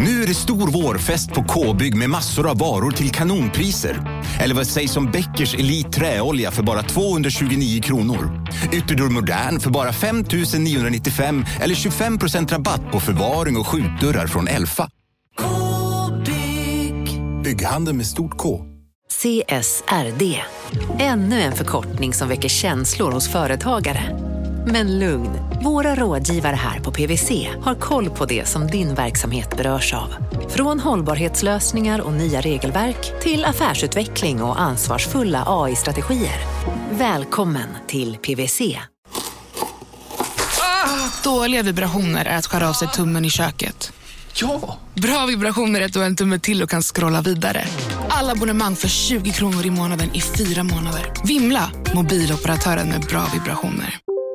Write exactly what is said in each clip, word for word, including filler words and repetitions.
Nu är det stor vårfest på K-bygg med massor av varor till kanonpriser. Eller vad sägs om Bäckers Elite träolja för bara tvåhundratjugonio kronor. Ytterdörr Modern för bara fem tusen niohundranittiofem eller tjugofem procent rabatt på förvaring och skjutdörrar från Elfa. K-bygg. Bygghandel med stort K. C S R D. Ännu en förkortning som väcker känslor hos företagare. Men lugn, våra rådgivare här på P W C har koll på det som din verksamhet berörs av. Från hållbarhetslösningar och nya regelverk till affärsutveckling och ansvarsfulla A I-strategier. Välkommen till P W C. Ah, dåliga vibrationer är att skära av sig tummen i köket. Ja! Bra vibrationer är att du har en tumme till och kan scrolla vidare. Alla abonnemang för tjugo kronor i månaden i fyra månader. Vimla, mobiloperatören med bra vibrationer.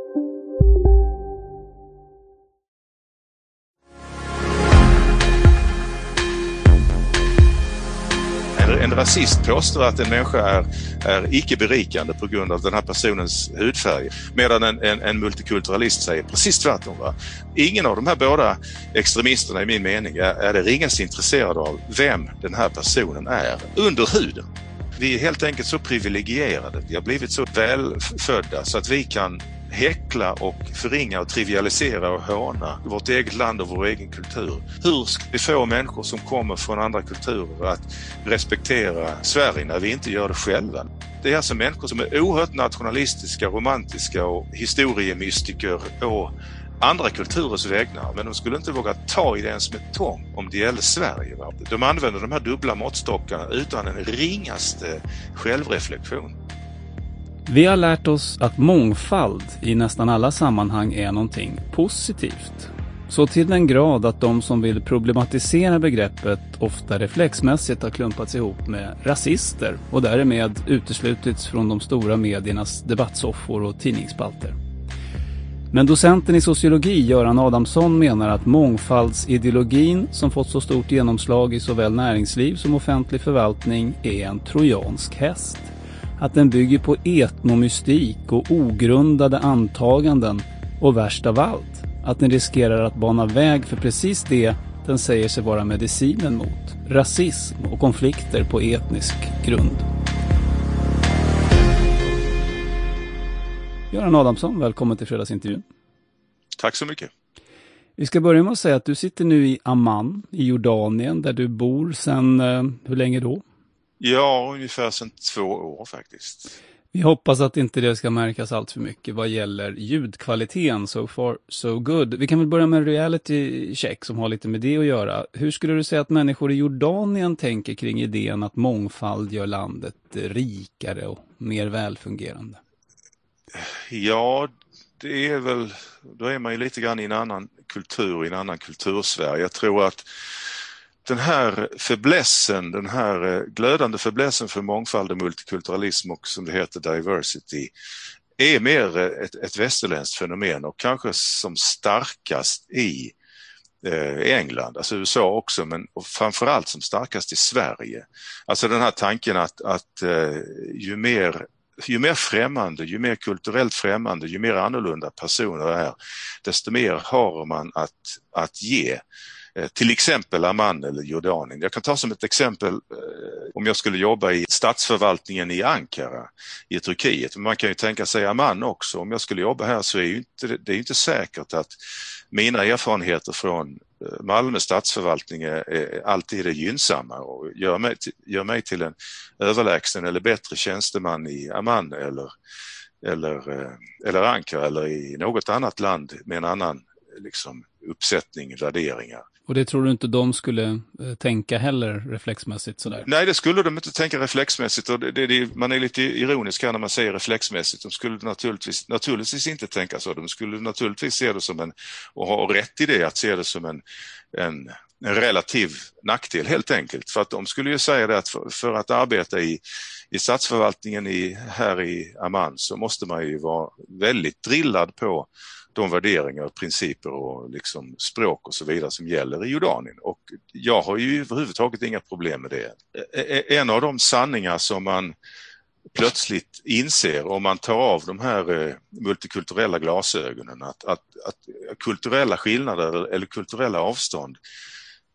En rasist påstår att en människa är, är icke berikande på grund av den här personens hudfärg. Medan en, en, en multikulturalist säger precis tvärtom. Va? Ingen av de här båda extremisterna i min mening är, är det ringaste intresserad av vem den här personen är under huden. Vi är helt enkelt så privilegierade. Vi har blivit så välfödda så att vi kan häckla och förringa och trivialisera och håna vårt eget land och vår egen kultur. Hur ska vi få människor som kommer från andra kulturer att respektera Sverige när vi inte gör det själva? Det är alltså människor som är oerhört nationalistiska, romantiska och historiemystiker och andra kulturers vägnar, men de skulle inte våga ta i det ens med tång om det gäller Sverige. Va? De använder de här dubbla måttstockarna utan en ringaste självreflektion. Vi har lärt oss att mångfald i nästan alla sammanhang är någonting positivt. Så till den grad att de som vill problematisera begreppet ofta reflexmässigt har klumpats ihop med rasister och därmed uteslutits från de stora mediernas debattsoffor och tidningsspalter. Men docenten i sociologi Göran Adamsson menar att mångfaldsideologin som fått så stort genomslag i såväl näringsliv som offentlig förvaltning är en trojansk häst. Att den bygger på etnomystik och ogrundade antaganden och värst av allt, att den riskerar att bana väg för precis det den säger sig vara medicinen mot, rasism och konflikter på etnisk grund. Göran Adamsson, välkommen till fredagsintervjun. Tack så mycket. Vi ska börja med att säga att du sitter nu i Amman i Jordanien där du bor sedan, eh, hur länge då? Ja, ungefär sedan två år faktiskt. Vi hoppas att inte det ska märkas allt för mycket vad gäller ljudkvaliteten. So far, so good. Vi kan väl börja med en reality check som har lite med det att göra. Hur skulle du säga att människor i Jordanien tänker kring idén att mångfald gör landet rikare och mer välfungerande? Ja, det är väl, då är man ju lite grann i en annan kultur, i en annan kultursfär. Jag tror att den här förblässen, den här glödande förblässen för mångfald och multikulturalism och som det heter diversity är mer ett, ett västerländskt fenomen och kanske som starkast i eh, England, alltså U S A också, men och framförallt som starkast i Sverige. Alltså den här tanken att, att eh, ju mer Ju mer främmande, ju mer kulturellt främmande, ju mer annorlunda personer är, desto mer har man att, att ge. Till exempel Amman eller Jordanien. Jag kan ta som ett exempel eh, om jag skulle jobba i statsförvaltningen i Ankara i Turkiet. Men man kan ju tänka sig Amman också. Om jag skulle jobba här så är ju inte, det är inte säkert att mina erfarenheter från Malmö statsförvaltning är, är alltid är gynnsamma och gör mig, gör mig till en överlägsen eller bättre tjänsteman i Amman eller, eller, eller Ankara eller i något annat land med en annan liksom, uppsättning, värderingar. Och det tror du inte de skulle eh, tänka heller reflexmässigt sådär? Nej, det skulle de inte tänka reflexmässigt. Och det, det, det, man är lite ironisk här när man säger reflexmässigt. De skulle naturligtvis, naturligtvis inte tänka så. De skulle naturligtvis se det som en, och ha rätt i det, att se det som en, en, en relativ nackdel helt enkelt. För att de skulle ju säga det att för, för att arbeta i, i statsförvaltningen i, här i Amman så måste man ju vara väldigt drillad på de värderingar, principer och liksom språk och så vidare som gäller i Jordanien. Och jag har ju överhuvudtaget inga problem med det. En av de sanningar som man plötsligt inser om man tar av de här multikulturella glasögonen att, att, att kulturella skillnader eller kulturella avstånd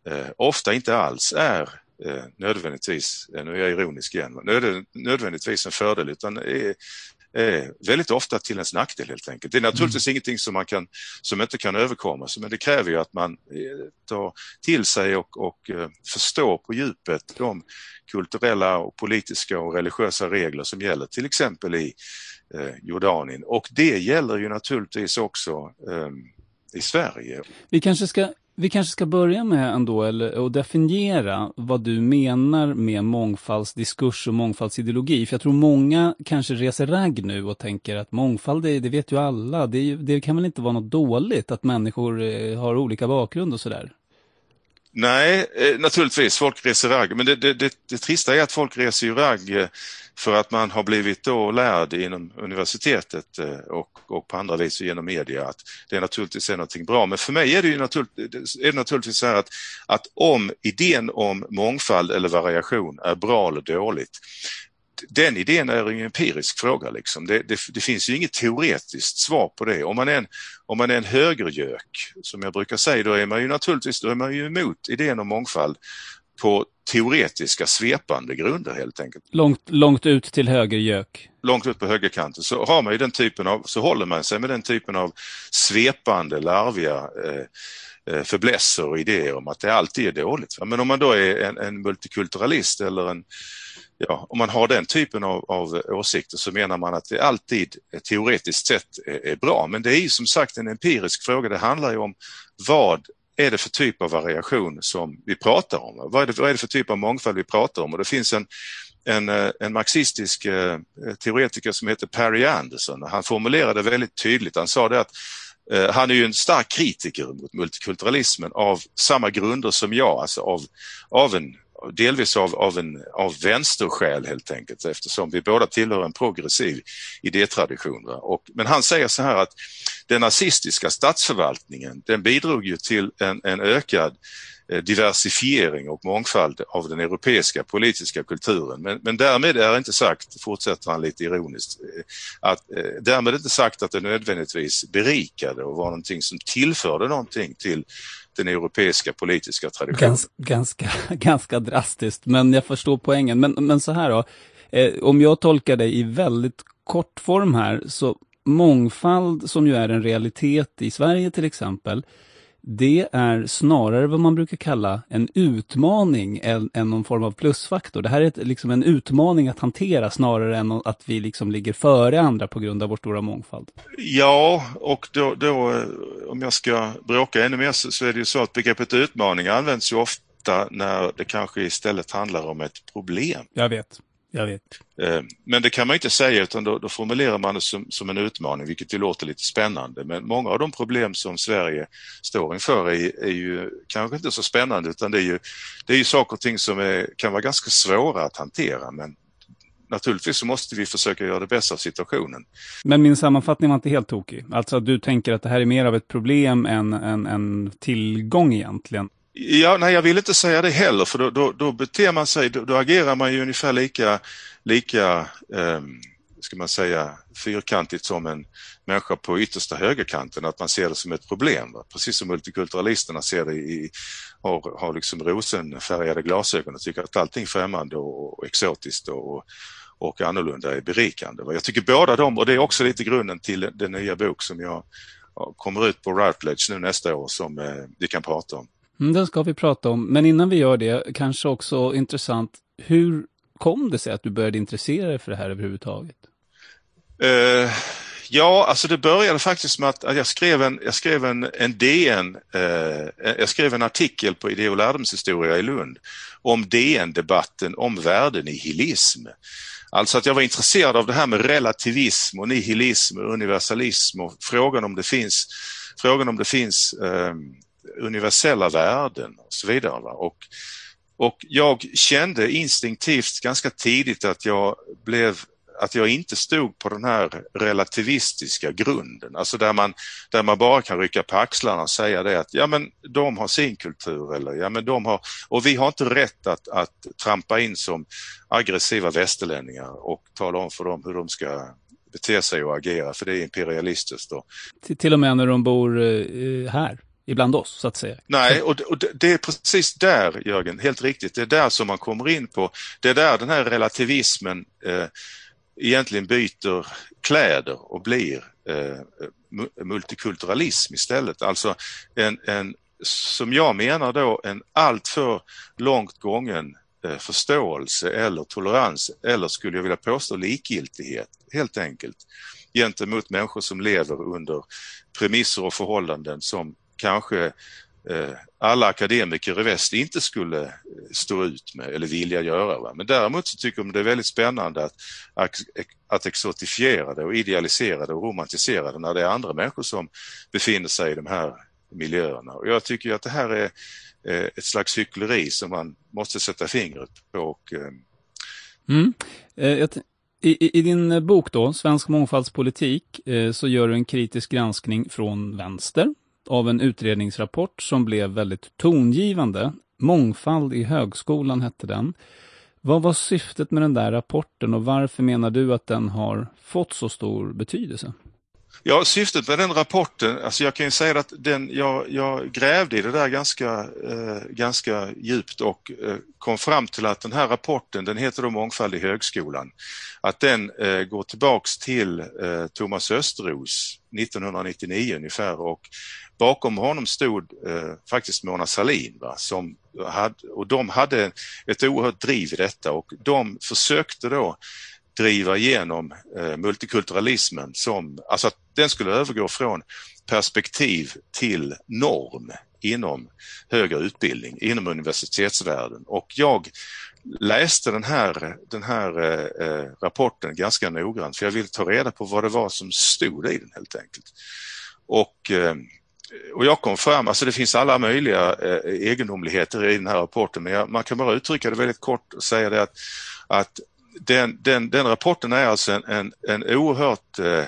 eh, ofta inte alls är eh, nödvändigtvis, nu är jag ironisk igen, nöd, nödvändigtvis en fördel utan är, är väldigt ofta till ens nackdel helt enkelt. Det är naturligtvis mm. ingenting som man kan, som inte kan överkommas, men det kräver ju att man tar till sig och, och eh, förstår på djupet de kulturella och politiska och religiösa regler som gäller till exempel i eh, Jordanien. Och det gäller ju naturligtvis också eh, i Sverige. Vi kanske ska, vi kanske ska börja med ändå eller, att definiera vad du menar med mångfaldsdiskurs och mångfaldsideologi. För jag tror många kanske reser ragg nu och tänker att mångfald, det, det vet ju alla. Det, det kan väl inte vara något dåligt att människor eh, har olika bakgrund och sådär. Nej, eh, naturligtvis. Folk reser ragg. Men det, det, det, det trista är att folk reser ju ragg för att man har blivit då lärd inom universitetet eh, och, och på andra vis genom media att det naturligtvis är någonting bra. Men för mig är det ju naturligtvis, är det naturligtvis så här att, att om idén om mångfald eller variation är bra eller dåligt, den idén är en empirisk fråga. Liksom. Det, det, det finns ju inget teoretiskt svar på det. Om man är en, om man är en högergök, som jag brukar säga, då är man ju naturligtvis då är man ju emot idén om mångfald på teoretiska svepande grunder helt enkelt. Långt, långt ut till högergök. Långt ut på högerkanten så har man ju den typen av, så håller man sig med den typen av svepande, larviga eh, förblässer och idéer om att det alltid är dåligt. Men om man då är en, en multikulturalist eller en Ja, om man har den typen av, av åsikter så menar man att det alltid teoretiskt sett är, är bra. Men det är ju som sagt en empirisk fråga. Det handlar ju om vad är det för typ av variation som vi pratar om? Vad är det, vad är det för typ av mångfald vi pratar om? Och det finns en, en, en marxistisk eh, teoretiker som heter Perry Anderson. Han formulerade väldigt tydligt. Han sa det att eh, han är ju en stark kritiker mot multikulturalismen av samma grunder som jag. Alltså av, av en delvis av, av en av vänsterskäl helt enkelt eftersom vi båda tillhör en progressiv idétradition. Och, men han säger så här att den nazistiska statsförvaltningen den bidrog ju till en, en ökad eh, diversifiering och mångfald av den europeiska politiska kulturen. Men, men därmed är inte sagt, fortsätter han lite ironiskt, att eh, därmed är inte sagt att det nödvändigtvis berikade och var någonting som tillförde någonting till den europeiska politiska traditionen. Gans, ganska, ganska drastiskt, men jag förstår poängen. Men, men så här då, eh, om jag tolkar dig i väldigt kort form här, så mångfald som ju är en realitet i Sverige till exempel, det är snarare vad man brukar kalla en utmaning än, än någon form av plusfaktor. Det här är ett, liksom en utmaning att hantera snarare än att vi liksom ligger före andra på grund av vår stora mångfald. Ja, och då, då om jag ska bråka ännu mer så, så är det ju så att begreppet utmaning används ju ofta när det kanske istället handlar om ett problem. Jag vet. Jag vet. Men det kan man inte säga utan då, då formulerar man det som, som en utmaning vilket ju låter lite spännande. Men många av de problem som Sverige står inför är, är ju kanske inte så spännande utan det är ju, det är ju saker och ting som är, kan vara ganska svåra att hantera. Men naturligtvis så måste vi försöka göra det bästa av situationen. Men min sammanfattning var inte helt tokig. Alltså du tänker att det här är mer av ett problem än en, en tillgång egentligen. Ja, nej jag vill inte säga det heller för då, då, då beter man sig, då, då agerar man ju ungefär lika, lika eh, ska man säga, fyrkantigt som en människa på yttersta högerkanten, att man ser det som ett problem. Va? Precis som multikulturalisterna ser det i, har, har liksom rosenfärgade glasögon och tycker att allting främmande och, och exotiskt och, och annorlunda är berikande. Va? Jag tycker båda dem, och det är också lite grunden till den nya bok som jag kommer ut på Routledge nu nästa år som eh, vi kan prata om. Mm, den ska vi prata om. Men innan vi gör det, kanske också intressant, hur kom det sig att du började intressera dig för det här överhuvudtaget? Uh, ja, alltså det började faktiskt med att jag skrev en, jag skrev en, en D N, uh, jag skrev en artikel på Idé- och lärdomshistoria i Lund om D N-debatten om värdenihilism. Alltså att jag var intresserad av det här med relativism och nihilism och universalism och frågan om det finns, frågan om det finns um, universella värden och så vidare. Va? Och, och jag kände instinktivt ganska tidigt att jag blev att jag inte stod på den här relativistiska grunden. Alltså där man, där man bara kan rycka på axlarna och säga det att ja men de har sin kultur eller ja men de har, och vi har inte rätt att, att trampa in som aggressiva västerlänningar och tala om för dem hur de ska bete sig och agera för det är imperialistiskt då. Till, till och med när de bor eh, här. ibland oss, så att säga. Nej, och, och det är precis där, Jörgen, helt riktigt. Det är där som man kommer in på. Det är där den här relativismen eh, egentligen byter kläder och blir eh, multikulturalism istället. Alltså en, en, som jag menar då, en alltför långt gången eh, förståelse eller tolerans, eller skulle jag vilja påstå likgiltighet, helt enkelt, gentemot människor som lever under premisser och förhållanden som kanske eh, alla akademiker i väst inte skulle stå ut med eller vilja göra. Va? Men däremot så tycker de det är väldigt spännande att, att, att exotifiera det och idealisera det och romantisera det när det är andra människor som befinner sig i de här miljöerna. Och jag tycker att det här är eh, ett slags hyckleri som man måste sätta fingret på. Och, eh... mm. eh, I, I din bok då, Svensk mångfaldspolitik, eh, så gör du en kritisk granskning från vänster av en utredningsrapport som blev väldigt tongivande. Mångfald i högskolan hette den. Vad var syftet med den där rapporten och varför menar du att den har fått så stor betydelse? Ja, syftet med den rapporten, alltså jag kan ju säga att den, jag, jag grävde i det där ganska, eh, ganska djupt och eh, kom fram till att den här rapporten, den heter då Mångfald i högskolan, att den eh, går tillbaks till eh, Thomas Östros nittonhundranittionio ungefär, och bakom honom stod eh, faktiskt Mona Sahlin, va, som hade, och de hade ett oerhört driv i detta, och de försökte då driva igenom eh, multikulturalismen som, alltså att den skulle övergå från perspektiv till norm inom högre utbildning, inom universitetsvärlden. Och jag läste den här, den här eh, rapporten ganska noggrant, för jag ville ta reda på vad det var som stod i den helt enkelt. Och eh, Och jag kom fram, alltså det finns alla möjliga eh, egendomligheter i den här rapporten, men jag, man kan bara uttrycka det väldigt kort och säga det att, att den, den, den rapporten är alltså en, en, en oerhört eh,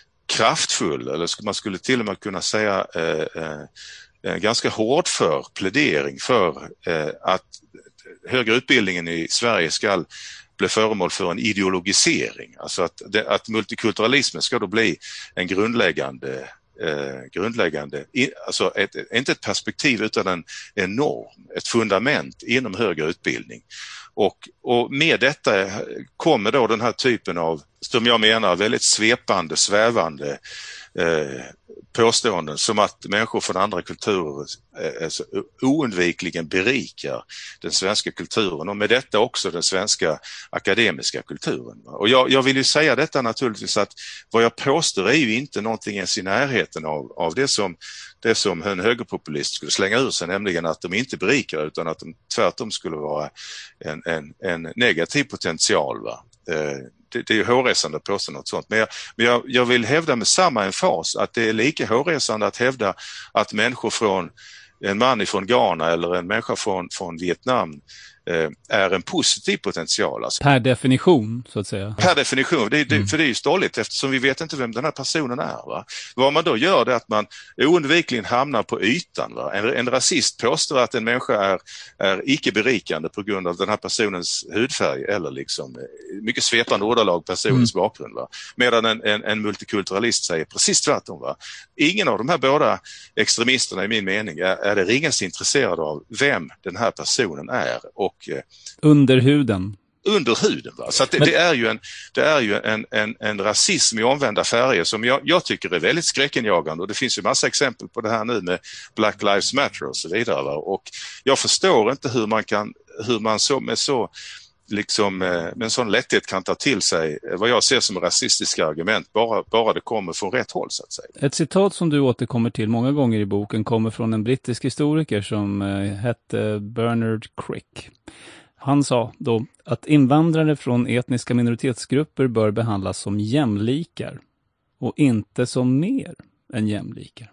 kraftfull, eller man skulle till och med kunna säga eh, eh, en ganska hårdför plädering för eh, att högre utbildningen i Sverige ska bli föremål för en ideologisering. Alltså att, det, att multikulturalismen ska då bli en grundläggande Eh, grundläggande, alltså ett, inte ett perspektiv utan en, en norm, ett fundament inom högre utbildning. Och, och med detta kommer då den här typen av, som jag menar, väldigt svepande, svävande eh, påståenden som att människor från andra kulturer eh, oundvikligen berikar den svenska kulturen och med detta också den svenska akademiska kulturen. Och jag, jag vill ju säga detta naturligtvis, att vad jag påstår är ju inte någonting ens i närheten av, av det som det som en högerpopulist skulle slänga ur sig, nämligen att de inte berikar utan att de tvärtom skulle vara en, en, en negativ potential. Va? Eh, Det, det är ju hårresande att påstå något sånt. Men, jag, men jag, jag vill hävda med samma emfas att det är lika hårresande att hävda att människor från, en man från Ghana eller en människa från, från Vietnam eh, är en positiv potential. Alltså. Per definition, så att säga. Per definition, det, det, mm. för det är ju ståligt eftersom vi vet inte vem den här personen är. Va? Vad man då gör är att man oundvikligen hamnar på ytan. Va? En, en rasist påstår att en människa är, är icke berikande på grund av den här personens hudfärg eller liksom mycket svepande ordalag personens mm. bakgrund. Va? Medan en, en, en multikulturalist säger precis tvärtom. Va? Ingen av de här båda extremisterna i min mening är, är det ringaste intresserad av vem den här personen är och under huden. Under huden. Va? Så att det, Men... det är ju, en, det är ju en, en, en rasism i omvända färger som jag, jag tycker är väldigt skräckenjagande, och det finns ju massa exempel på det här nu med Black Lives Matter och så vidare. Va? Och jag förstår inte hur man kan, hur man så med så liksom med en sån lätthet kan ta till sig vad jag ser som rasistiska argument bara, bara det kommer från rätt håll, så att säga. Ett citat som du återkommer till många gånger i boken kommer från en brittisk historiker som eh, hette Bernard Crick. Han sa då att invandrare från etniska minoritetsgrupper bör behandlas som jämlikar och inte som mer än jämlikar.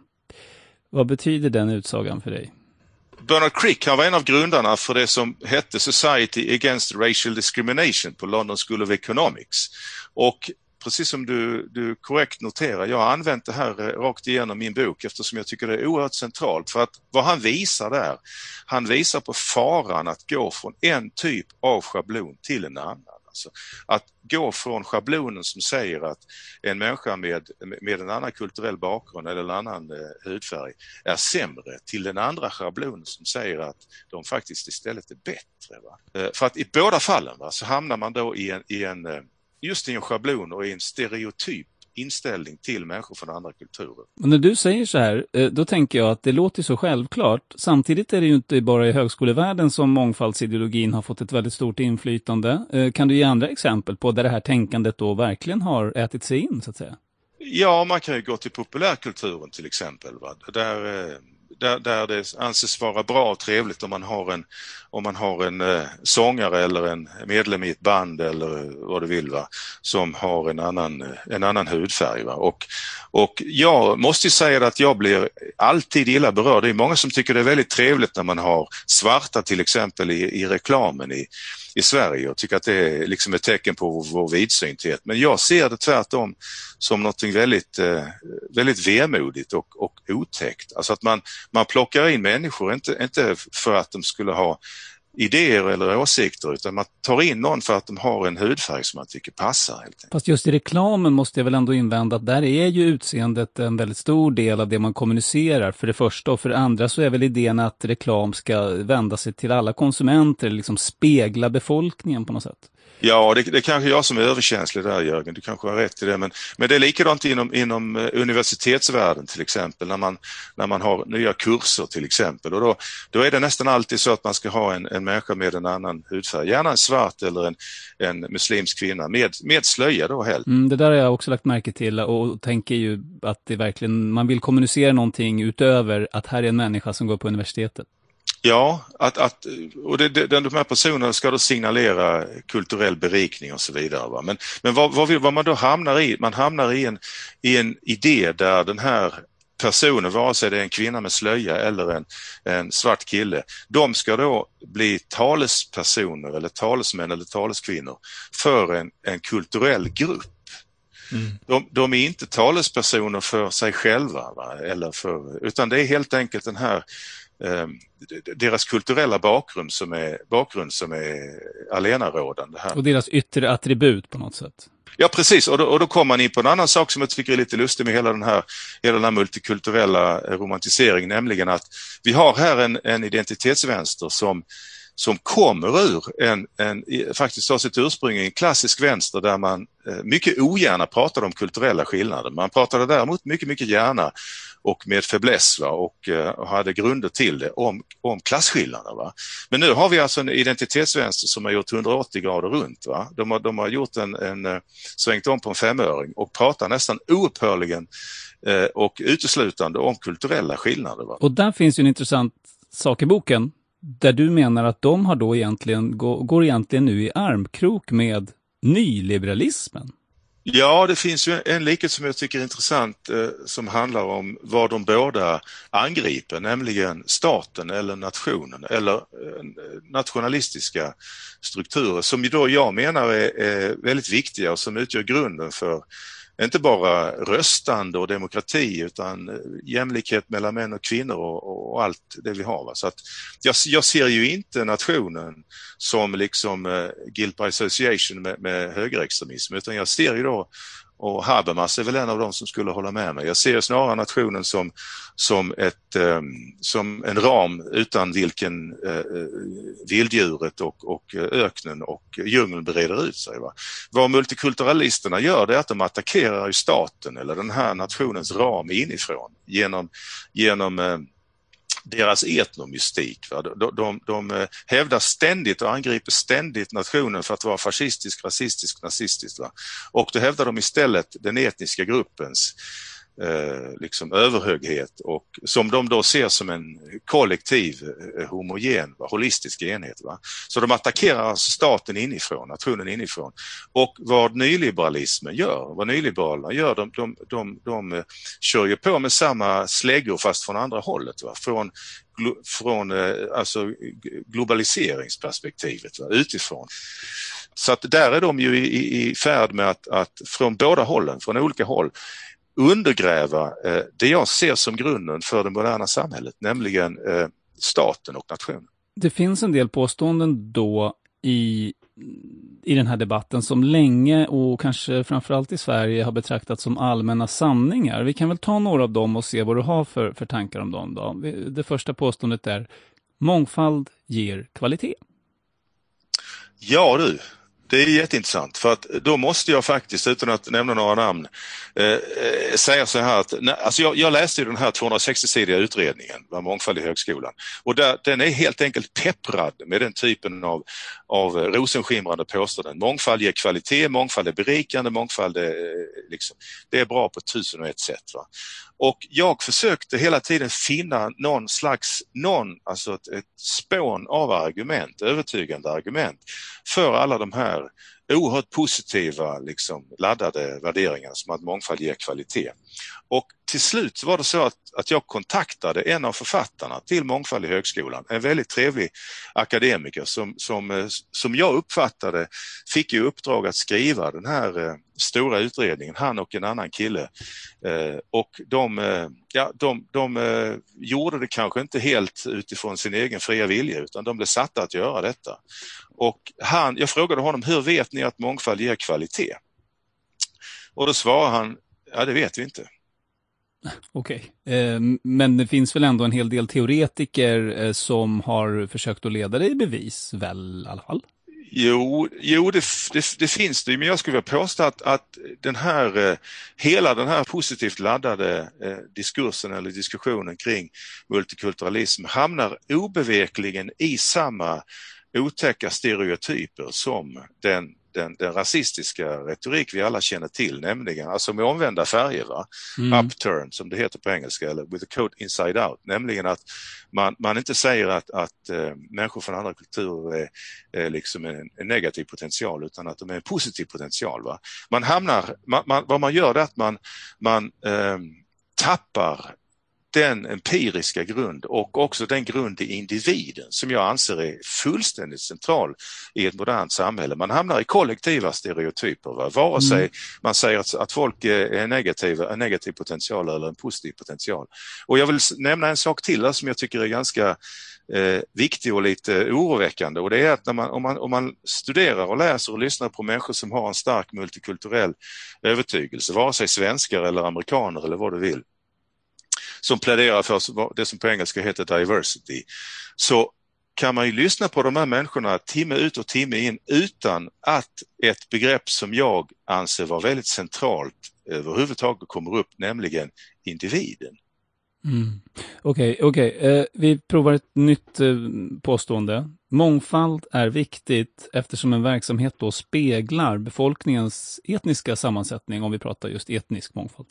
Vad betyder den utsagan för dig? Bernard Crick, han var en av grundarna för det som hette Society Against Racial Discrimination på London School of Economics. Och precis som du, du korrekt noterar, jag har använt det här rakt igenom min bok eftersom jag tycker det är oerhört centralt. För att vad han visar där, han visar på faran att gå från en typ av schablon till en annan. Alltså, att gå från schablonen som säger att en människa med, med en annan kulturell bakgrund eller en annan eh, hudfärg är sämre till den andra schablonen som säger att de faktiskt istället är bättre. Va? Eh, för att i båda fallen, va, så hamnar man då i en, i en, just i en schablon och i en stereotyp inställning till människor från andra kulturer. Och när du säger så här, då tänker jag att det låter så självklart. Samtidigt är det ju inte bara i högskolevärlden som mångfaldsideologin har fått ett väldigt stort inflytande. Kan du ge andra exempel på där det här tänkandet då verkligen har ätit sig in, så att säga? Ja, man kan ju gå till populärkulturen till exempel. Va? Där, där, där det anses vara bra och trevligt om man har en, om man har en eh, sångare eller en medlem i ett band eller vad du vill, va? Som har en annan, en annan hudfärg. Va? Och, och jag måste ju säga att jag blir alltid illa berörd. Det är många som tycker det är väldigt trevligt när man har svarta till exempel i, i reklamen i i Sverige och tycker att det är liksom ett tecken på vår, vår vidsynthet. Men jag ser det tvärtom som något väldigt, eh, väldigt vemodigt och, och otäckt. Alltså att man, man plockar in människor, inte, inte för att de skulle ha idéer eller åsikter, utan man tar in någon för att de har en hudfärg som man tycker passar. Helt enkelt. Fast just i reklamen måste jag väl ändå invända att där är ju utseendet en väldigt stor del av det man kommunicerar, för det första, och för det andra så är väl idén att reklam ska vända sig till alla konsumenter, liksom spegla befolkningen på något sätt. Ja, det, det är kanske jag som är överkänslig där, Jörgen. Du kanske har rätt i det. Men, men det är likadant inom, inom universitetsvärlden till exempel. När man, när man har nya kurser till exempel. Och då, då är det nästan alltid så att man ska ha en, en människa med en annan hudfärg. Gärna en svart eller en, en muslimsk kvinna. Med, med slöja då helt. Mm, det där har jag också lagt märke till. Och tänker ju att det verkligen, man vill kommunicera någonting utöver att här är en människa som går på universitetet. Ja, att, att, och det, det, de här personerna ska då signalera kulturell berikning och så vidare. Va? Men, men vad, vad, vad man då hamnar i, man hamnar i en, i en idé där den här personen, vare sig det är en kvinna med slöja eller en, en svart kille, de ska då bli talespersoner eller talesmän eller taleskvinnor för en, en kulturell grupp. Mm. De, de är inte talespersoner för sig själva, va? Eller för, utan det är helt enkelt den här eh, deras kulturella bakgrund som är, bakgrund som är allenarådande här. Och deras yttre attribut på något sätt. Ja, precis. Och då, och då kommer man in på en annan sak som jag tycker är lite lustig med hela den här, hela den här multikulturella romantiseringen, nämligen att vi har här en, en identitetsvänster som som kommer ur en, en faktiskt har sitt ursprung i en klassisk vänster där man eh, mycket ogärna pratar om kulturella skillnader. Man pratade däremot mycket, mycket gärna och med fäbless, va, och eh, hade grunder till det om, om klasskillnader. Va. Men nu har vi alltså en identitetsvänster som har gjort hundraåttio grader runt. Va. De, har, de har gjort en, en svängt om på en femöring och pratar nästan oupphörligen eh, och uteslutande om kulturella skillnader. Va. Och där finns ju en intressant sak i boken. Där du menar att de har då egentligen, går egentligen nu i armkrok med nyliberalismen. Ja, det finns ju en likhet som jag tycker är intressant eh, som handlar om vad de båda angriper, nämligen staten eller nationen eller eh, nationalistiska strukturer som ju då jag menar är, är väldigt viktiga och som utgör grunden för inte bara röstande och demokrati utan jämlikhet mellan män och kvinnor och, och allt det vi har. Va? Så att jag, jag ser ju inte nationen som liksom uh, guilt by association med, med högerextremism, utan jag ser ju då, och Habermas är väl en av dem som skulle hålla med mig, jag ser snarare nationen som, som, ett, um, som en ram utan vilken uh, vilddjuret och, och öknen och djungeln breder ut sig. Va? Vad multikulturalisterna gör det är att de attackerar ju staten eller den här nationens ram inifrån genom, genom uh, deras etnomystik. Va? De, de, de hävdar ständigt och angriper ständigt nationen för att vara fascistisk, rasistisk, nazistisk. Va? Och då hävdar de istället den etniska gruppens eh, liksom överhöghet och som de då ser som en kollektiv, eh, homogen, va? Holistisk enhet. Va? Så de attackerar alltså staten inifrån, nationen inifrån. Och vad nyliberalismen gör, vad nyliberalerna gör, de, de, de, de, de kör ju på med samma släggor fast från andra hållet. Va? Från från alltså globaliseringsperspektivet, va? Utifrån. Så att där är de ju i, i färd med att, att från båda hållen, från olika håll undergräva eh, det jag ser som grunden för det moderna samhället, nämligen eh, staten och nationen. Det finns en del påståenden då i, i den här debatten som länge och kanske framförallt i Sverige har betraktats som allmänna sanningar. Vi kan väl ta några av dem och se vad du har för, för tankar om dem då. Det första påståendet är: mångfald ger kvalitet. Ja du, det är jätteintressant, för att då måste jag faktiskt, utan att nämna några namn, eh, säga så här att alltså jag, jag läste ju den här tvåhundrasextio-sidiga utredningen vad mångfald i högskolan, och där, den är helt enkelt pepprad med den typen av, av rosenskimrande påståenden. Mångfald ger kvalitet, mångfald är berikande, mångfald är, liksom, det är bra på tusen och ett sätt. Va? Och jag försökte hela tiden finna någon slags, någon, alltså ett, ett spån av argument, övertygande argument för alla de här oerhört positiva, liksom, laddade värderingar som att mångfald ger kvalitet. Och till slut var det så att, att jag kontaktade en av författarna till Mångfald i högskolan, en väldigt trevlig akademiker som, som, som jag uppfattade fick ju uppdrag att skriva den här eh, stora utredningen, han och en annan kille. Eh, och de, eh, ja, de, de eh, gjorde det kanske inte helt utifrån sin egen fria vilja, utan de blev satta att göra detta. Och han, jag frågade honom, hur vet ni att mångfald ger kvalitet? Och då svarade han, ja det vet vi inte. Okej, eh, men det finns väl ändå en hel del teoretiker eh, som har försökt att leda det i bevis, väl i alla fall? Jo, jo det, det, det finns det, men jag skulle vilja påstå att, att den här, eh, hela den här positivt laddade eh, diskursen eller diskussionen kring multikulturalism hamnar obevekligen i samma otäcka stereotyper som den, den, den rasistiska retorik vi alla känner till, nämligen alltså med omvända färger, va? Mm. Upturn som det heter på engelska, eller with a coat inside out, nämligen att man, man inte säger att, att äh, människor från andra kulturer är, är liksom en, en negativ potential, utan att de är en positiv potential. Va? Man hamnar, man, man, vad man gör är att man, man äh, tappar den empiriska grund och också den grund i individen som jag anser är fullständigt central i ett modernt samhälle. Man hamnar i kollektiva stereotyper. Va? Vare sig mm. man säger att, att folk är negativa, en negativ potential eller en positiv potential. Och jag vill nämna en sak till som jag tycker är ganska eh, viktig och lite oroväckande, och det är att när man, om, man, om man studerar och läser och lyssnar på människor som har en stark multikulturell övertygelse, vare sig svenskar eller amerikaner eller vad du vill, som pläderar för det som på engelska heter diversity, så kan man ju lyssna på de här människorna timme ut och timme in utan att ett begrepp som jag anser vara väldigt centralt överhuvudtaget kommer upp, nämligen individen. Mm. Okej, okay, okay. eh, vi provar ett nytt eh, påstående. Mångfald är viktigt eftersom en verksamhet då speglar befolkningens etniska sammansättning, om vi pratar just etnisk mångfald.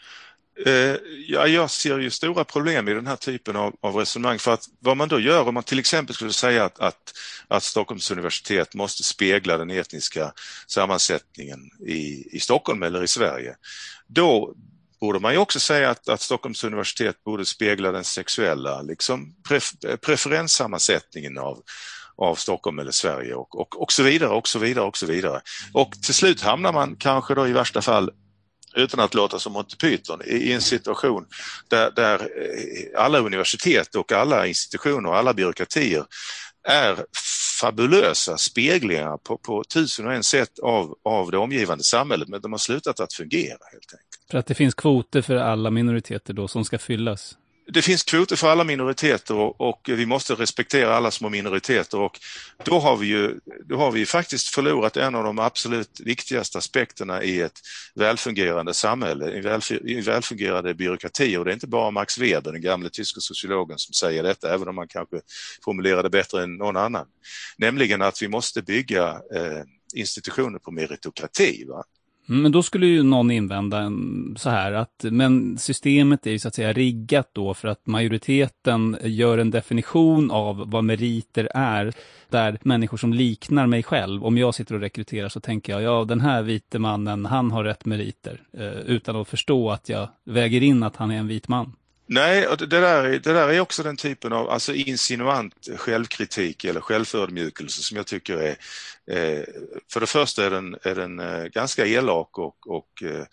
Ja, jag ser ju stora problem i den här typen av, av resonemang, för att vad man då gör om man till exempel skulle säga att, att, att Stockholms universitet måste spegla den etniska sammansättningen i, i Stockholm eller i Sverige, då borde man ju också säga att, att Stockholms universitet borde spegla den sexuella liksom pref, preferenssammansättningen av av Stockholm eller Sverige och, och, och så vidare och så vidare och så vidare. Och till slut hamnar man kanske då i värsta fall, utan att låta som Monty Python, i en situation där, där alla universitet och alla institutioner och alla byråkratier är fabulösa speglingar på, på tusen och en sätt av, av det omgivande samhället, men de har slutat att fungera helt enkelt. För att det finns kvoter för alla minoriteter då som ska fyllas? Det finns kvoter för alla minoriteter och, och vi måste respektera alla små minoriteter, och då har vi ju då har vi faktiskt förlorat en av de absolut viktigaste aspekterna i ett välfungerande samhälle, i, välf i välfungerande byråkrati. Och det är inte bara Max Weber, den gamla tyska sociologen, som säger detta, även om man kanske formulerar det bättre än någon annan. Nämligen att vi måste bygga eh, institutioner på meritokrati, va? Men då skulle ju någon invända en, så här att men systemet är ju så att säga riggat då för att majoriteten gör en definition av vad meriter är, där människor som liknar mig själv, om jag sitter och rekryterar så tänker jag, ja den här vite mannen, han har rätt meriter, eh, utan att förstå att jag väger in att han är en vit man. Nej, det där, är, det där är också den typen av alltså insinuant självkritik eller självförödmjukelse som jag tycker är, eh, för det första är den, är den eh, ganska elak och, och, eh,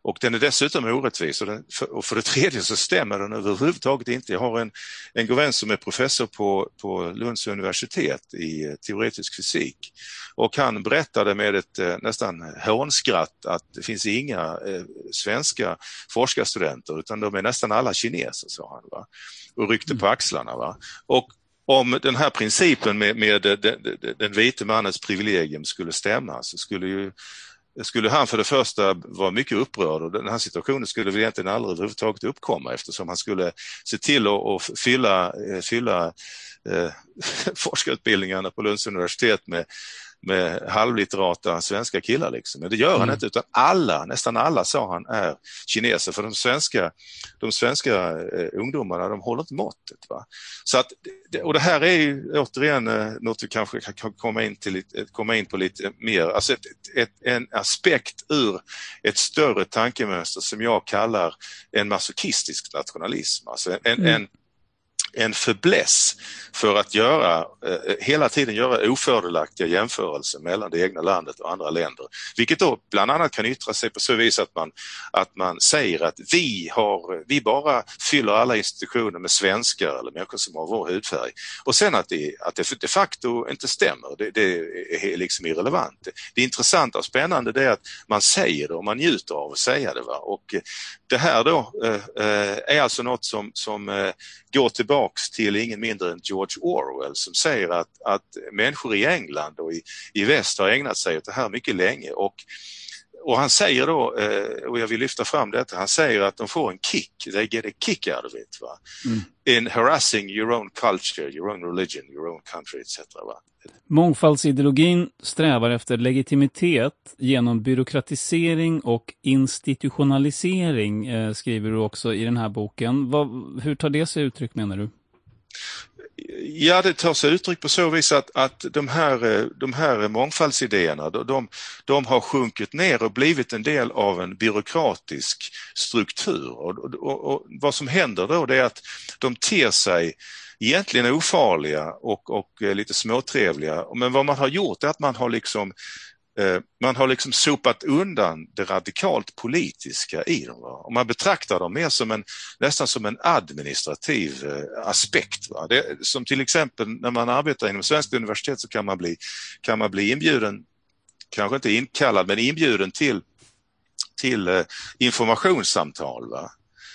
Och den är dessutom orättvis. Och, den, för, och för det tredje så stämmer den överhuvudtaget inte. Jag har en, en god vän som är professor på, på Lunds universitet i teoretisk fysik. Och han berättade med ett eh, nästan hånskratt att det finns inga eh, svenska forskarstudenter utan de är nästan alla kineser, sa han, va? Och ryckte på axlarna. Va? Och om den här principen med, med den, den, den vite mannens privilegium skulle stämma så skulle ju skulle han för det första vara mycket upprörd och den här situationen skulle väl egentligen aldrig överhuvudtaget uppkomma eftersom han skulle se till att, att fylla, fylla eh, forskarutbildningarna på Lunds universitet med med halvlitterata svenska killar liksom. Men det gör han mm. inte utan alla, nästan alla sa han är kineser för de svenska de svenska eh, ungdomarna de håller inte måttet, va. Så att och det här är ju återigen eh, något vi kanske kan komma in till lite, komma in på lite mer, alltså ett, ett, en aspekt ur ett större tankemönster som jag kallar en masochistisk nationalism, alltså en, mm. en en förbläss för att göra, eh, hela tiden göra ofördelaktiga jämförelser mellan det egna landet och andra länder. Vilket då bland annat kan yttra sig på så vis att man, att man säger att vi, har, vi bara fyller alla institutioner med svenskar eller människor som har vår hudfärg. Och sen att det, att det de facto inte stämmer, det, det är liksom irrelevant. Det, det intressanta och spännande det är att man säger det och man njuter av att säga det. Va? Och det här då eh, är alltså något som, som eh, går tillbaks till ingen mindre än George Orwell som säger att, att människor i England och i, i väst har ägnat sig åt det här mycket länge och, och han säger då, och jag vill lyfta fram detta, han säger att de får en kick, they get a kick out of it, va? Mm. In harassing your own culture, your own religion, your own country et cetera. Va? Mångfaldsideologin strävar efter legitimitet genom byråkratisering och institutionalisering, eh, skriver du också i den här boken. Vad, hur tar det sig uttryck, menar du? Ja, det tar sig uttryck på så vis att, att de, här, de här mångfaldsidéerna de, de har sjunkit ner och blivit en del av en byråkratisk struktur. Och, och, och vad som händer då det är att de ter sig egentligen ofarliga och, och lite småtrevliga. Men vad man har gjort är att man har liksom eh, man har liksom sopat undan det radikalt politiska i dem. Va? Och man betraktar dem mer som en, nästan som en administrativ eh, aspekt. Va? Det, som till exempel när man arbetar inom Svenska universitet så kan man bli, kan man bli inbjuden, kanske inte inkallad, men inbjuden till, till eh, informationssamtal. Va?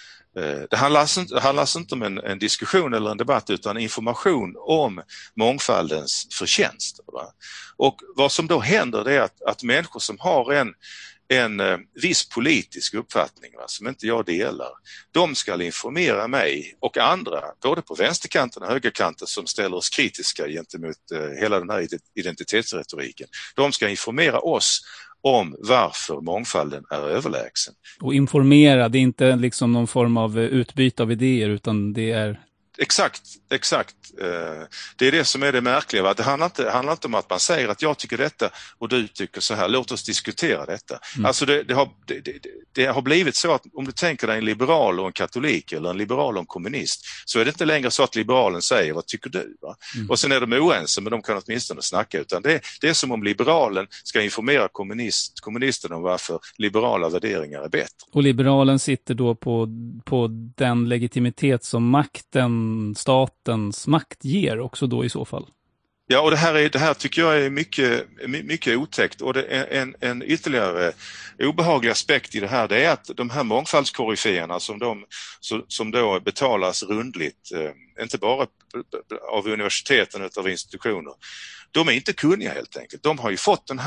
Det handlar alltså inte, det handlar alltså inte om en, en diskussion eller en debatt utan information om mångfaldens förtjänster. Va? Och vad som då händer det är att, att människor som har en, en eh, viss politisk uppfattning, va, som inte jag delar, de ska informera mig och andra, både på vänsterkanten och högerkanten som ställer oss kritiska gentemot eh, hela den här identitetsretoriken. De ska informera oss om varför mångfalden är överlägsen. Och informera, det är inte liksom någon form av utbyte av idéer utan det är... Exakt, exakt. Det är det som är det märkliga. Va? Det handlar inte, det handlar inte om att man säger att jag tycker detta och du tycker så här. Låt oss diskutera detta. Mm. Alltså det, det, har, det, det, det har blivit så att om du tänker dig en liberal och en katolik eller en liberal och en kommunist så är det inte längre så att liberalen säger vad tycker du? Va? Mm. Och sen är de oense men de kan åtminstone snacka. Utan det, det är som om liberalen ska informera kommunist, kommunisten om varför liberala värderingar är bättre. Och liberalen sitter då på, på den legitimitet som makten statens makt ger också då i så fall. Ja, och det här, är, det här tycker jag är mycket, mycket otäckt och det är en, en ytterligare obehaglig aspekt i det här, det är att de här mångfaldskoryféerna som, de, som då betalas rundligt, eh, inte bara av universiteten utan av institutioner, de är inte kunniga helt enkelt. De har ju fått den här...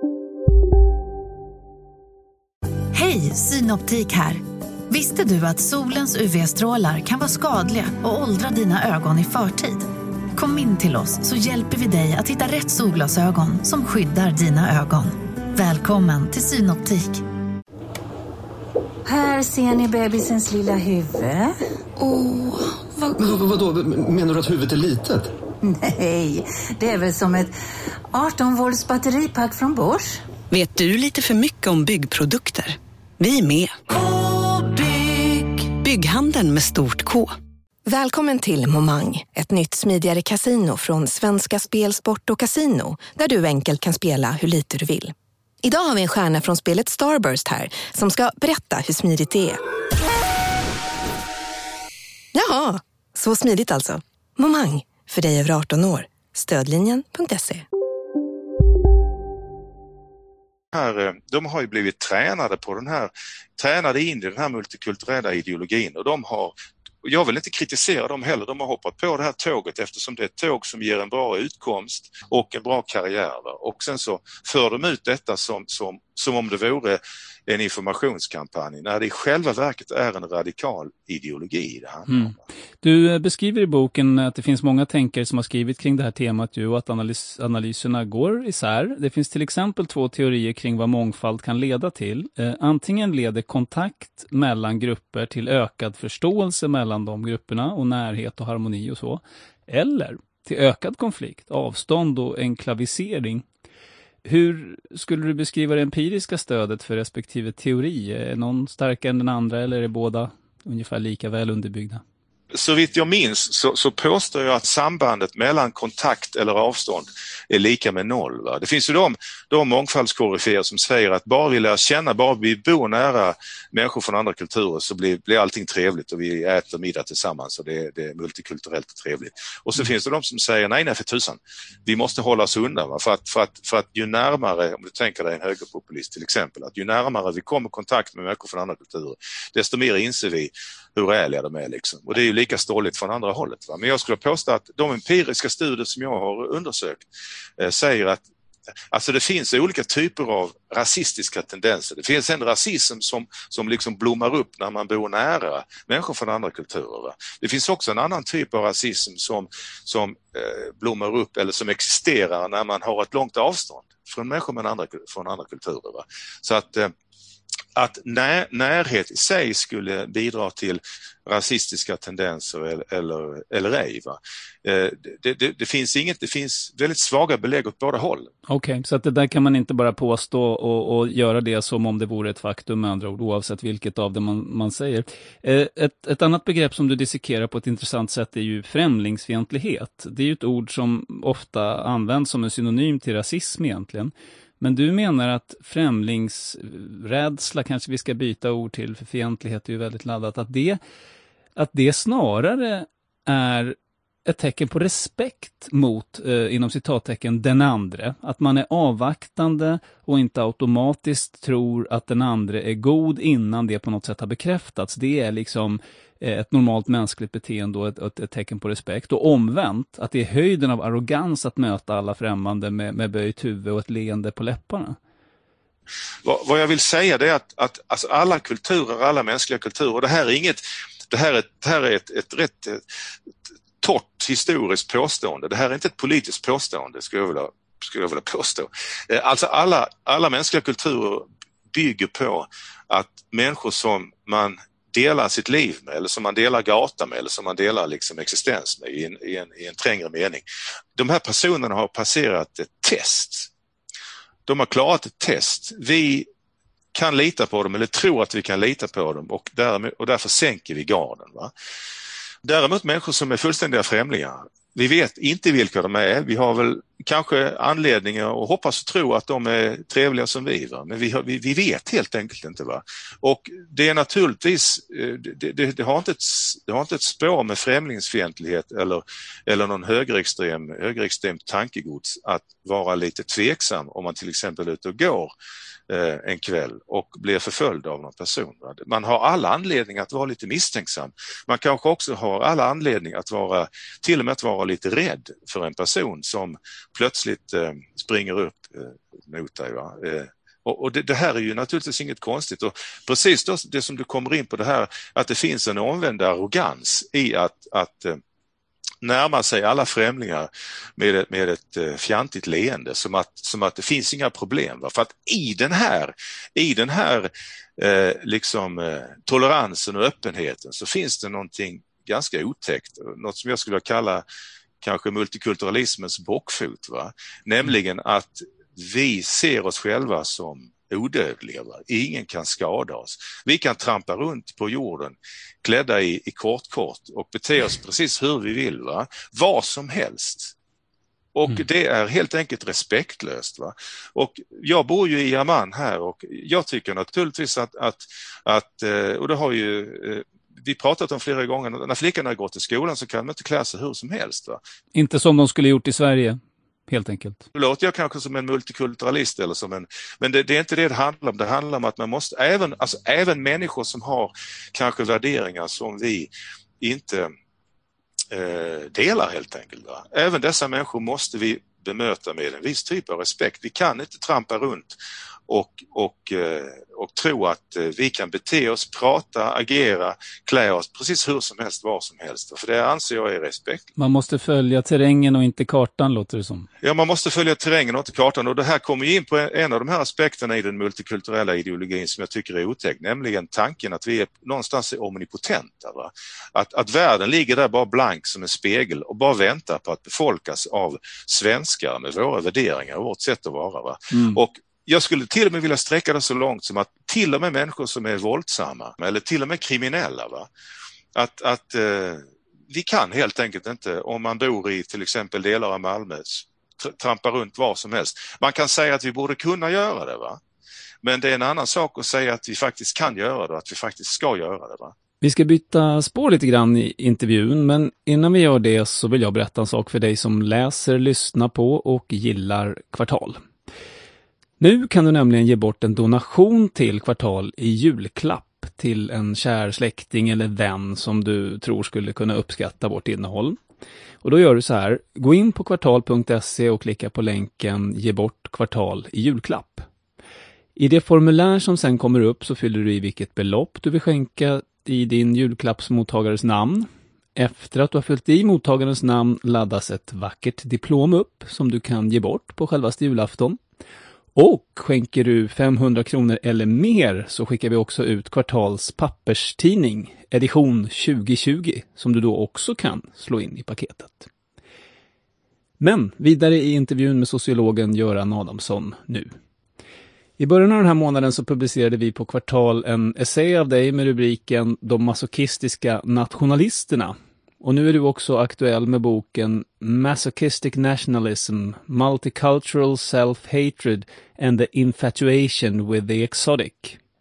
Hej, Synoptik här. Visste du att solens U V-strålar kan vara skadliga och åldra dina ögon i förtid? Kom in till oss så hjälper vi dig att hitta rätt solglasögon som skyddar dina ögon. Välkommen till Synoptik. Här ser ni bebisens lilla huvud. Åh, vad... Men vadå, menar du att huvudet är litet? Nej, det är väl som ett arton volts batteripack från Bosch. Vet du lite för mycket om byggprodukter? Vi är med. K-bygg. Bygghandeln med stort K. Välkommen till Momang, ett nytt smidigare casino från Svenska Spel, Sport och Casino, där du enkelt kan spela hur lite du vill. Idag har vi en stjärna från spelet Starburst här som ska berätta hur smidigt det är. Jaha, så smidigt alltså. Momang, för dig över arton år. Stödlinjen punkt se. Här, de har ju blivit tränade på den här, tränade in i den här multikulturella ideologin, och de har, jag vill inte kritisera dem heller, de har hoppat på det här tåget eftersom det är ett tåg som ger en bra utkomst och en bra karriär. Va? Och sen så för de ut detta som, som, som om det vore en informationskampanj, när det i själva verket är en radikal ideologi det här. Mm. Du beskriver i boken att det finns många tänkare som har skrivit kring det här temat ju, och att analys- analyserna går isär. Det finns till exempel två teorier kring vad mångfald kan leda till. Eh, antingen leder kontakt mellan grupper till ökad förståelse mellan de grupperna och närhet och harmoni och så. Eller till ökad konflikt, avstånd och enklavisering. Hur skulle du beskriva det empiriska stödet för respektive teori? Är någon starkare än den andra, eller är båda ungefär lika väl underbyggda? Så vitt jag minns så, så påstår jag att sambandet mellan kontakt eller avstånd är lika med noll. Va? Det finns ju de, de mångfaldskoryféer som säger att bara vi lär känna, bara vi bor nära människor från andra kulturer så blir, blir allting trevligt, och vi äter middag tillsammans och det, det är multikulturellt och trevligt. Och så mm. finns det de som säger nej, nej för tusan, vi måste hålla oss undan. Va? För, att, för, att, för att ju närmare, om du tänker dig en högerpopulist till exempel, att ju närmare vi kommer i kontakt med människor från andra kulturer, desto mer inser vi hur ärliga de är. Liksom. Och det är ju lika ståligt från andra hållet. Va? Men jag skulle påstå att de empiriska studier som jag har undersökt eh, säger att alltså det finns olika typer av rasistiska tendenser. Det finns en rasism som, som liksom blommar upp när man bor nära människor från andra kulturer. Va? Det finns också en annan typ av rasism som, som eh, blommar upp eller som existerar när man har ett långt avstånd från människor med andra, från andra kulturer. Va? Så att eh, Att när, närhet i sig skulle bidra till rasistiska tendenser eller, eller, eller ej. Va? Det, det, det finns inget, det finns väldigt svaga belägg åt båda håll. Okej, okay, så att det där kan man inte bara påstå och, och göra det som om det vore ett faktum, med andra ord, oavsett vilket av det man, man säger. Ett, ett annat begrepp som du dissekerar på ett intressant sätt är ju främlingsfientlighet. Det är ju ett ord som ofta används som en synonym till rasism egentligen. Men du menar att främlingsrädsla, kanske vi ska byta ord till, för fientlighet är ju väldigt laddat, att det, att det snarare är ett tecken på respekt mot, eh, inom citattecken, den andra. Att man är avvaktande och inte automatiskt tror att den andra är god innan det på något sätt har bekräftats. Det är liksom ett normalt mänskligt beteende och ett, ett, ett tecken på respekt. Och omvänt, att det är höjden av arrogans att möta alla främmande med, med böjt huvud och ett leende på läpparna. Vad, vad jag vill säga det är att, att alltså alla kulturer, alla mänskliga kulturer, det här är inget, det här är, det här är ett, ett rätt ett, torrt historiskt påstående. Det här är inte ett politiskt påstående, skulle jag vilja, skulle jag vilja påstå. Alltså alla, alla mänskliga kulturer bygger på att människor som man delar sitt liv med, eller som man delar gata med, eller som man delar liksom existens med i en, i en, i en trängre mening. De här personerna har passerat ett test. De har klarat ett test. Vi kan lita på dem, eller tror att vi kan lita på dem, och, därmed, och därför sänker vi garden. Va? Däremot människor som är fullständiga främlingar, vi vet inte vilka de är. Vi har väl kanske anledningar och hoppas och tro att de är trevliga som vi. Va? Men vi, har, vi, vi vet helt enkelt inte. Va? Och det är naturligtvis, det, det, det, har inte ett, det har inte ett spår med främlingsfientlighet eller, eller någon högerextrem, högerextremt tankegods att vara lite tveksam om man till exempel är ute och går en kväll och blir förföljd av någon person. Man har alla anledning att vara lite misstänksam. Man kanske också har alla anledning att vara, till och med att vara lite rädd för en person som plötsligt eh, springer upp eh, mot dig. Va? Eh, och och det, det här är ju naturligtvis inget konstigt. Och precis då, det som du kommer in på det här, att det finns en omvänd arrogans i att, att eh, närma sig alla främlingar med ett, med ett uh, fjantigt leende, som att, som att det finns inga problem. Va? För att i den här, i den här uh, liksom, uh, toleransen och öppenheten så finns det någonting ganska otäckt. Något som jag skulle kalla kanske multikulturalismens bockfot. Va? Nämligen att vi ser oss själva som odödliga. Va? Ingen kan skada oss. Vi kan trampa runt på jorden klädda i, i kort-kort och bete oss precis hur vi vill. Va? Vad som helst. Och Mm. det är helt enkelt respektlöst. Va? Och jag bor ju i Amman här och jag tycker naturligtvis att, att, att och det har ju vi pratat om flera gånger, när flickorna går till skolan så kan de inte klä sig hur som helst. Va? Inte som de skulle gjort i Sverige, helt enkelt. Då låter jag kanske som en multikulturalist eller som en, men det, det är inte det det handlar om. Det handlar om att man måste, även, alltså, även människor som har kanske värderingar som vi inte eh, delar helt enkelt. Va? Även dessa människor måste vi bemöta med en viss typ av respekt. Vi kan inte trampa runt och, och, och tro att vi kan bete oss, prata, agera, klä oss precis hur som helst, var som helst. För det anser jag är respekt. Man måste följa terrängen och inte kartan, låter det som. Ja, man måste följa terrängen och inte kartan. Och det här kommer in på en av de här aspekterna i den multikulturella ideologin som jag tycker är otäck, nämligen tanken att vi är någonstans är omnipotenta. Va? Att, att världen ligger där bara blank som en spegel och bara väntar på att befolkas av svenskar med våra värderingar och vårt sätt att vara. Va? Mm. Och jag skulle till och med vilja sträcka det så långt som att till och med människor som är våldsamma eller till och med kriminella, va? Att, att eh, vi kan helt enkelt inte, om man bor i till exempel delar av Malmö, trampa runt var som helst. Man kan säga att vi borde kunna göra det, va? Men det är en annan sak att säga att vi faktiskt kan göra det och att vi faktiskt ska göra det, va? Vi ska byta spår lite grann i intervjun, men innan vi gör det så vill jag berätta en sak för dig som läser, lyssnar på och gillar Kvartal. Nu kan du nämligen ge bort en donation till Kvartal i julklapp till en kär släkting eller vän som du tror skulle kunna uppskatta vårt innehåll. Och då gör du så här, gå in på kvartal punkt se och klicka på länken Ge bort Kvartal i julklapp. I det formulär som sen kommer upp så fyller du i vilket belopp du vill skänka i din julklappsmottagares namn. Efter att du har fyllt i mottagarens namn laddas ett vackert diplom upp som du kan ge bort på självaste julafton. Och skänker du femhundra kronor eller mer så skickar vi också ut Kvartals papperstidning, edition tjugo tjugo, som du då också kan slå in i paketet. Men vidare i intervjun med sociologen Göran Adamsson nu. I början av den här månaden så publicerade vi på Kvartal en essä av dig med rubriken De masochistiska nationalisterna. Och nu är du också aktuell med boken Masochistic Nationalism, Multicultural Self-Hatred and the Infatuation with the Exotic.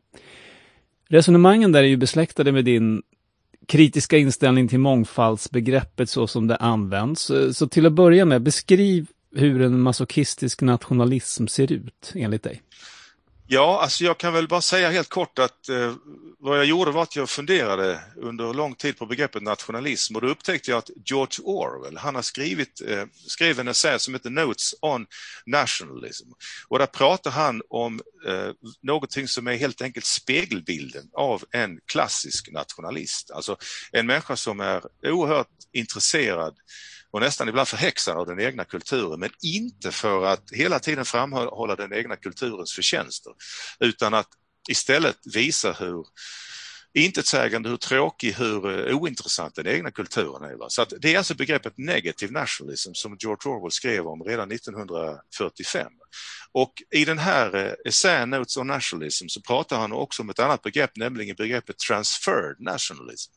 Resonemangen där är ju besläktade med din kritiska inställning till mångfaldsbegreppet så som det används. Så till att börja med, beskriv hur en masochistisk nationalism ser ut enligt dig. Ja, alltså jag kan väl bara säga helt kort att eh, vad jag gjorde var att jag funderade under lång tid på begreppet nationalism och då upptäckte jag att George Orwell, han har skrivit eh, skrev en essä som heter Notes on Nationalism och där pratar han om eh, någonting som är helt enkelt spegelbilden av en klassisk nationalist. Alltså en människa som är oerhört intresserad och nästan ibland förhäxad av den egna kulturen, men inte för att hela tiden framhålla den egna kulturens förtjänster, utan att istället visa hur intetsägande, hur tråkig, hur ointressant den egna kulturen är. Så att det är alltså begreppet negative nationalism som George Orwell skrev om redan nittonhundrafyrtiofem. Och i den här essän Notes on Nationalism så pratar han också om ett annat begrepp, nämligen begreppet transferred nationalism.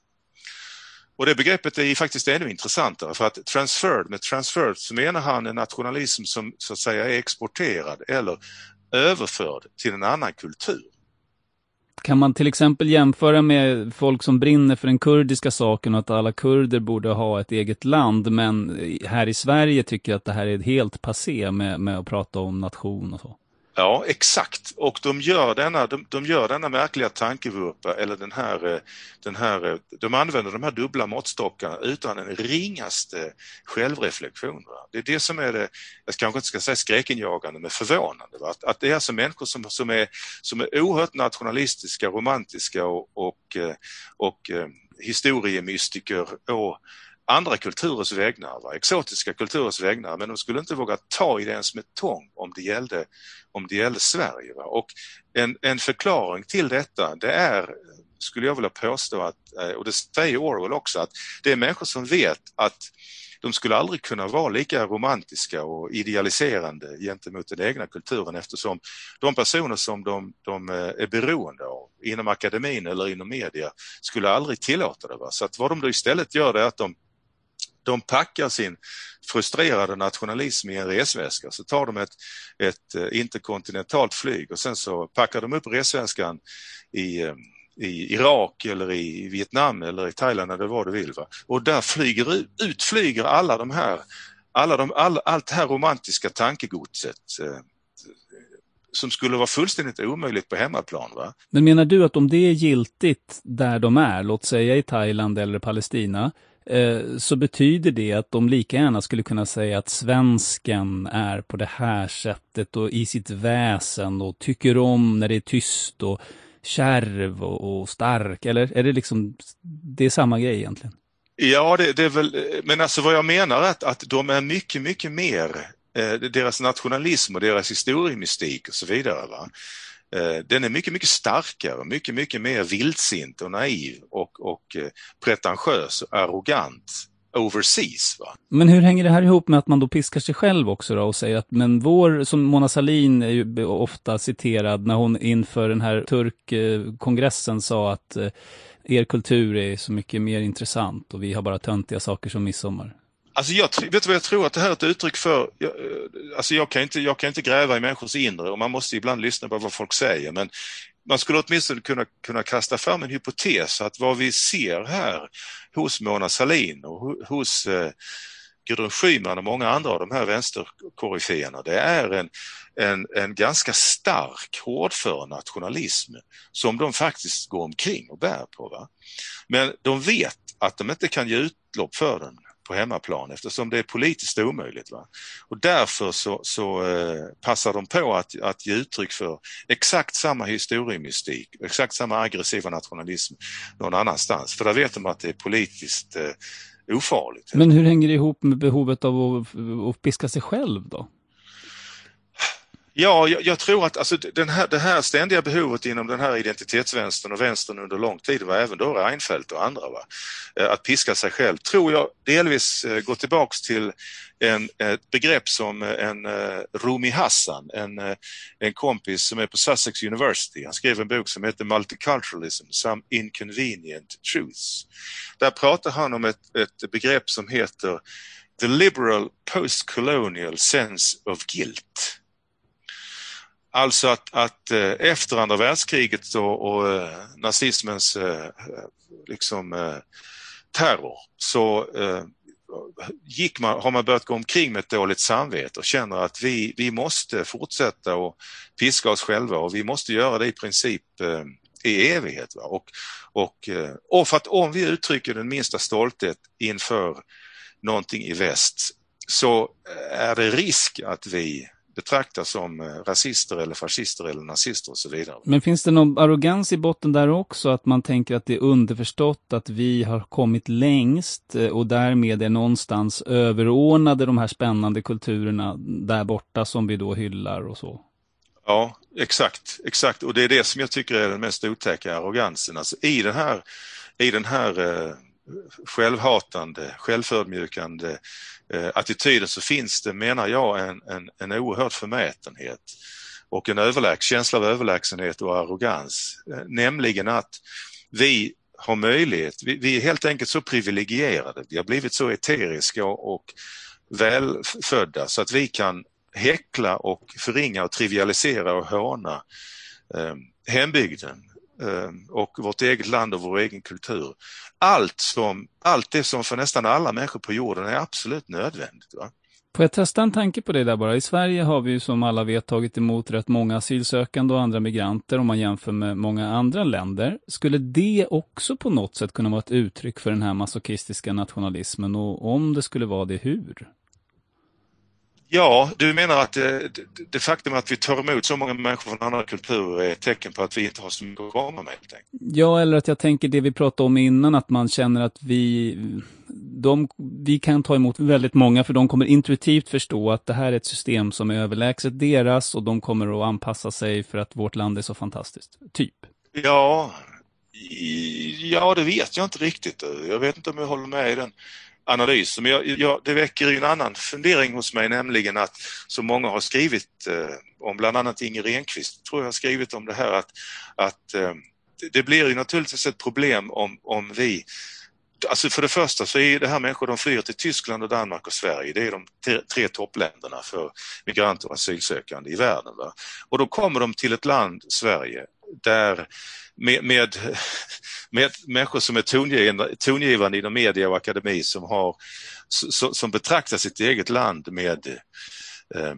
Och det begreppet är faktiskt ännu intressantare för att transferred, med transferred så menar han en nationalism som så att säga är exporterad eller överförd till en annan kultur. Kan man till exempel jämföra med folk som brinner för den kurdiska saken och att alla kurder borde ha ett eget land, men här i Sverige tycker att det här är helt passé med, med att prata om nation och så? Ja, exakt. Och de gör denna, de, de gör denna märkliga tankevurpa eller den här, den här, de använder de här dubbla måttstockarna utan en ringaste självreflektion. Va? Det är det som är det, jag kanske inte ska säga skräckinjagande, men förvånande. Va? Att, att det är alltså människor som, som, är, som är oerhört nationalistiska, romantiska och, och, och, och historiemystiker och andra kulturers vägnar, va? Exotiska kulturers vägnar, men de skulle inte våga ta i det ens med tång om det gällde, om det gällde Sverige. Va? Och en, en förklaring till detta, det är, skulle jag vilja påstå, att, och det säger Orwell också, att det är människor som vet att de skulle aldrig kunna vara lika romantiska och idealiserande gentemot den egna kulturen eftersom de personer som de, de är beroende av inom akademin eller inom media skulle aldrig tillåta det. Va? Så att vad de då istället gör är att de De packar sin frustrerade nationalism i en resväska, så tar de ett, ett interkontinentalt flyg och sen så packar de upp resväskan i, i Irak eller i Vietnam eller i Thailand eller vad du vill. Va? Och där flyger utflyger alla de här, alla de, all, allt det här romantiska tankegodset eh, som skulle vara fullständigt omöjligt på hemmaplan. Va? Men menar du att om det är giltigt där de är, låt säga i Thailand eller Palestina, så betyder det att de lika gärna skulle kunna säga att svensken är på det här sättet och i sitt väsen och tycker om när det är tyst och kärv och, och stark, eller är det liksom det är samma grej egentligen? Ja, det, det är väl, men alltså vad jag menar är att, att de är mycket, mycket mer eh, deras nationalism och deras historiemystik och så vidare, va? Den är mycket, mycket starkare, mycket, mycket mer vildsint och naiv och, och pretentiös och arrogant overseas. Va? Men hur hänger det här ihop med att man då piskar sig själv också då och säger att men vår, som Mona Sahlin är ju ofta citerad när hon inför den här turkkongressen sa att er kultur är så mycket mer intressant och vi har bara töntiga saker som midsommar. Alltså jag, vet du vad jag tror att det här är ett uttryck för? Jag, alltså jag kan inte, jag kan inte gräva i människors inre och man måste ibland lyssna på vad folk säger, men man skulle åtminstone kunna, kunna kasta fram en hypotes att vad vi ser här hos Mona Sahlin och hos eh, Gudrun Schyman och många andra av de här vänsterkoriféerna, det är en, en, en ganska stark hårdför nationalism som de faktiskt går omkring och bär på. Va? Men de vet att de inte kan ge utlopp för den på hemmaplan eftersom det är politiskt omöjligt. Va? Och därför så, så eh, passar de på att, att ge uttryck för exakt samma historiemystik, exakt samma aggressiva nationalism någon annanstans. För där vet de att det är politiskt eh, ofarligt. Men hur hänger det ihop med behovet av att, att piska sig själv då? Ja, jag, jag tror att alltså, den här, det här ständiga behovet inom den här identitetsvänstern och vänstern under lång tid var även då Reinfeldt och andra, va? Att piska sig själv, tror jag delvis eh, går tillbaks till en, ett begrepp som en eh, Rumi Hassan, en, eh, en kompis som är på Sussex University. Han skrev en bok som heter Multiculturalism, Some Inconvenient Truths. Där pratar han om ett, ett begrepp som heter The Liberal Post-Colonial Sense of Guilt. Alltså att, att efter andra världskriget och, och nazismens liksom, terror så gick man, har man börjat gå omkring med ett dåligt samvete och känner att vi, vi måste fortsätta och piska oss själva och vi måste göra det i princip i evighet. Va? Och, och, och för att om vi uttrycker den minsta stolthet inför någonting i väst så är det risk att vi betraktas som rasister eller fascister eller nazister och så vidare. Men finns det någon arrogans i botten där också? Att man tänker att det är underförstått att vi har kommit längst och därmed är någonstans överordnade de här spännande kulturerna där borta som vi då hyllar och så? Ja, exakt. exakt. Och det är det som jag tycker är den mest otäcka arrogansen. Alltså i den här, i den här eh, självhatande, självförmjukande eh, attityden så finns det, menar jag, en, en, en oerhörd förmätenhet och en överläg, känsla av överlägsenhet och arrogans. Eh, nämligen att vi har möjlighet, vi, vi är helt enkelt så privilegierade, vi har blivit så eteriska och, och välfödda så att vi kan häckla och förringa och trivialisera och håna eh, hembygden och vårt eget land och vår egen kultur. Allt, som, allt det som för nästan alla människor på jorden är absolut nödvändigt. Va? Får jag testa en tanke på det där bara? I Sverige har vi ju som alla vet tagit emot rätt många asylsökande och andra migranter om man jämför med många andra länder. Skulle det också på något sätt kunna vara ett uttryck för den här masochistiska nationalismen och om det skulle vara det, hur? Ja, du menar att det, det faktum att vi tar emot så många människor från andra kulturer är ett tecken på att vi inte har så mycket att komma med, helt enkelt. Ja, eller att jag tänker det vi pratade om innan, att man känner att vi, de, vi kan ta emot väldigt många för de kommer intuitivt förstå att det här är ett system som är överlägset deras och de kommer att anpassa sig för att vårt land är så fantastiskt. Typ. Ja, ja det vet jag inte riktigt. Jag vet inte om jag håller med i den analys. Men jag, jag, det väcker ju en annan fundering hos mig, nämligen att så många har skrivit eh, om, bland annat Inger Renqvist tror jag har skrivit om det här, att, att eh, det blir ju naturligtvis ett problem om, om vi Alltså för det första så är det här människor, de flyr till Tyskland och Danmark och Sverige. Det är de tre, tre toppländerna för migranter och asylsökande i världen. Va? Och då kommer de till ett land, Sverige, där med, med, med människor som är tongivande, tongivande inom media och akademi som, har, som betraktar sitt eget land med eh,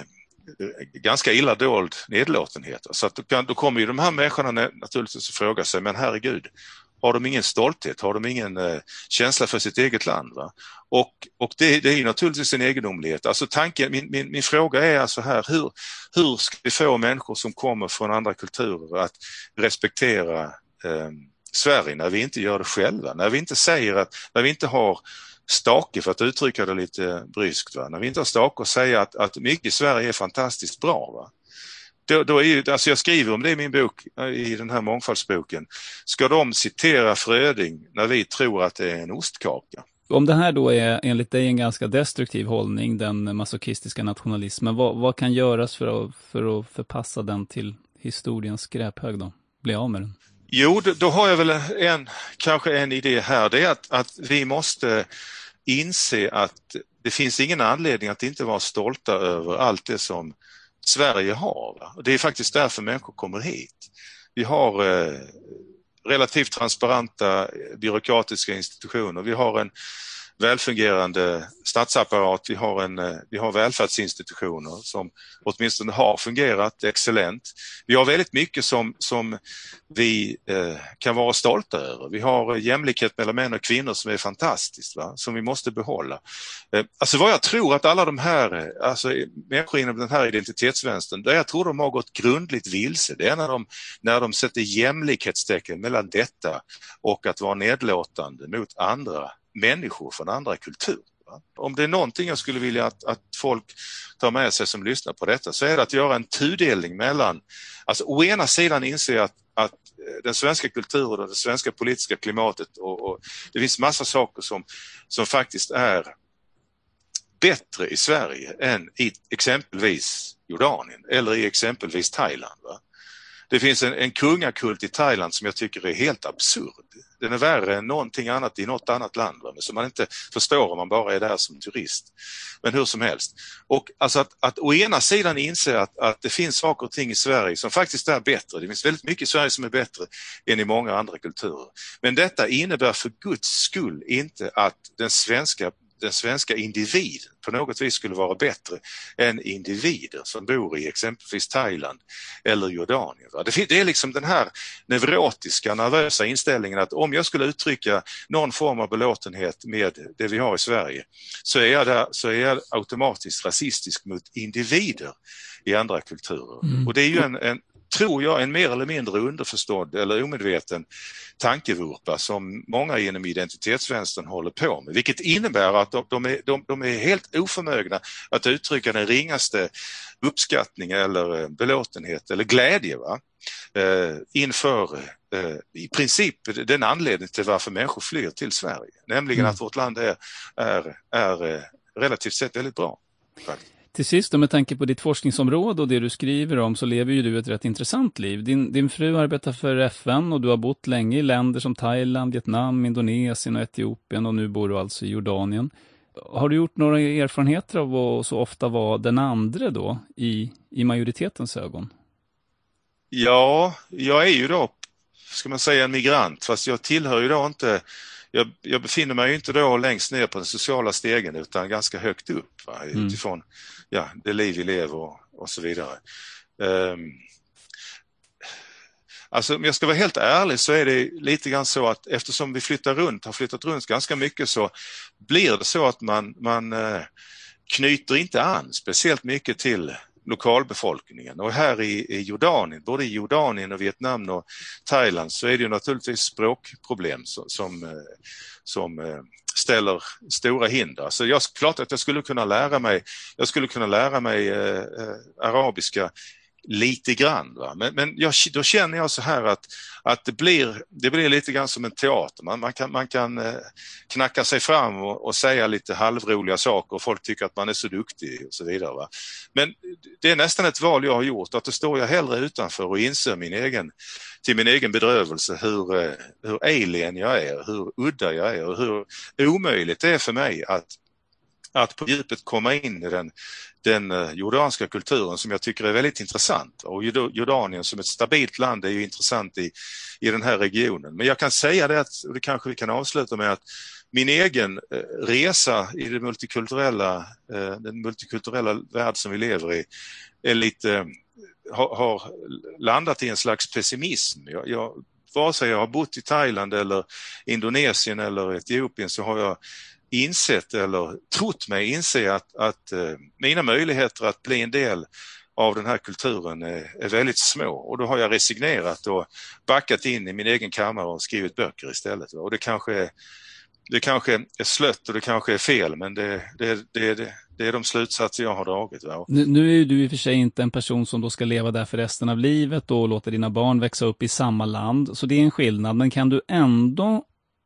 ganska illa dold nedlåtenhet. Så att då, kan, då kommer ju de här människorna naturligtvis att fråga sig, men herregud, har de ingen stolthet? Har de ingen eh, känsla för sitt eget land? Va? Och, och det, det är ju naturligtvis en egendomlighet. Alltså tanken, min, min, min fråga är alltså här, hur, hur ska vi få människor som kommer från andra kulturer att respektera eh, Sverige när vi inte gör det själva? När vi inte säger att, när vi inte har stake, för att uttrycka det lite bryskt, va? När vi inte har stake och säger att, att mycket i Sverige är fantastiskt bra, va? Då, då är ju, alltså jag skriver om det i min bok, i den här mångfaldsboken. Ska de citera Fröding när vi tror att det är en ostkaka? Om det här då är enligt dig en ganska destruktiv hållning, den masochistiska nationalismen, vad, vad kan göras för att, för att förpassa den till historiens skräphög då? Bli av med den? Jo, då, då har jag väl en, kanske en idé här. Det är att, att vi måste inse att det finns ingen anledning att inte vara stolta över allt det som Sverige har. Va? Det är faktiskt därför människor kommer hit. Vi har eh, relativt transparenta byråkratiska institutioner. Vi har en välfungerande statsapparat. Vi har, en, vi har välfärdsinstitutioner som åtminstone har fungerat excellent. Vi har väldigt mycket som, som vi eh, kan vara stolta över. Vi har jämlikhet mellan män och kvinnor som är fantastiskt, va? Som vi måste behålla. Eh, alltså vad jag tror att alla de här, alltså människor inom den här identitetsvänstern, där jag tror de har gått grundligt vilse. Det är när de, när de sätter jämlikhetstecken mellan detta och att vara nedlåtande mot andra människor från andra kulturer. Om det är någonting jag skulle vilja att, att folk tar med sig som lyssnar på detta, så är det att göra en tudelning mellan, alltså å ena sidan inse att, att den svenska kulturen och det svenska politiska klimatet och, och det finns massa saker som, som faktiskt är bättre i Sverige än i exempelvis Jordanien eller i exempelvis Thailand. Va? Det finns en, en kungakult i Thailand som jag tycker är helt absurd. Den är värre än någonting annat i något annat land, va? Men som man inte förstår om man bara är där som turist. Men hur som helst. Och alltså att, att å ena sidan inse att, att det finns saker och ting i Sverige som faktiskt är bättre. Det finns väldigt mycket i Sverige som är bättre än i många andra kulturer. Men detta innebär för Guds skull inte att den svenska den svenska individen på något vis skulle vara bättre än individer som bor i exempelvis Thailand eller Jordanien. Det är liksom den här neurotiska, nervösa inställningen att om jag skulle uttrycka någon form av belåtenhet med det vi har i Sverige, så är jag, där, så är jag automatiskt rasistisk mot individer i andra kulturer. Mm. Och det är ju en, en tror jag, en mer eller mindre underförstådd eller omedveten tankevurpa som många inom identitetsvänstern håller på med. Vilket innebär att de, de, är, de, de är helt oförmögna att uttrycka den ringaste uppskattning eller belåtenhet eller glädje, va? Eh, inför eh, i princip den anledning till varför människor flyr till Sverige. Nämligen mm. att vårt land är, är, är relativt sett väldigt bra. Faktiskt. Till sist, med tanke på ditt forskningsområde och det du skriver om, så lever ju du ett rätt intressant liv. Din, din fru arbetar för F N och du har bott länge i länder som Thailand, Vietnam, Indonesien och Etiopien, och nu bor du alltså i Jordanien. Har du gjort några erfarenheter av att så ofta vara den andra då i, i majoritetens ögon? Ja, jag är ju då, ska man säga, en migrant, fast jag tillhör ju då inte... Jag, jag befinner mig ju inte då längst ner på den sociala stegen utan ganska högt upp, va? Mm. Utifrån ja, det liv vi lever och, och så vidare. Um, alltså om jag ska vara helt ärlig så är det lite grann så att eftersom vi flyttar runt, har flyttat runt ganska mycket, så blir det så att man, man uh, knyter inte an speciellt mycket till lokalbefolkningen. Och här i, i Jordanien, både i Jordanien och Vietnam och Thailand, så är det ju naturligtvis språkproblem som, som, som ställer stora hinder. Så jag klart att jag skulle kunna lära mig, jag skulle kunna lära mig eh, arabiska lite grann. Va? Men, men jag, då känner jag så här att, att det, blir, det blir lite grann som en teater. Man, man kan, man kan eh, knacka sig fram och, och säga lite halvroliga saker och folk tycker att man är så duktig och så vidare. Va? Men det är nästan ett val jag har gjort, att då står jag hellre utanför och inser min egen, till min egen bedrövelse hur, eh, hur alien jag är, hur udda jag är och hur omöjligt det är för mig att att på djupet komma in i den, den uh, jordanska kulturen som jag tycker är väldigt intressant. Och Jordanien som ett stabilt land är ju intressant i, i den här regionen. Men jag kan säga det, att, och det kanske vi kan avsluta med, att min egen uh, resa i det multikulturella, uh, den multikulturella värld som vi lever i är lite, uh, har, har landat i en slags pessimism. Jag, jag, vare sig jag har bott i Thailand eller Indonesien eller Etiopien, så har jag insett eller trott mig inse att, att eh, mina möjligheter att bli en del av den här kulturen är, är väldigt små. Och då har jag resignerat och backat in i min egen kammare och skrivit böcker istället. Och det kanske är, det kanske är slött och det kanske är fel, men det, det, det, det, det är de slutsatser jag har dragit. Va? Nu, nu är ju du i och för sig inte en person som då ska leva där för resten av livet och låta dina barn växa upp i samma land. Så det är en skillnad, men kan du ändå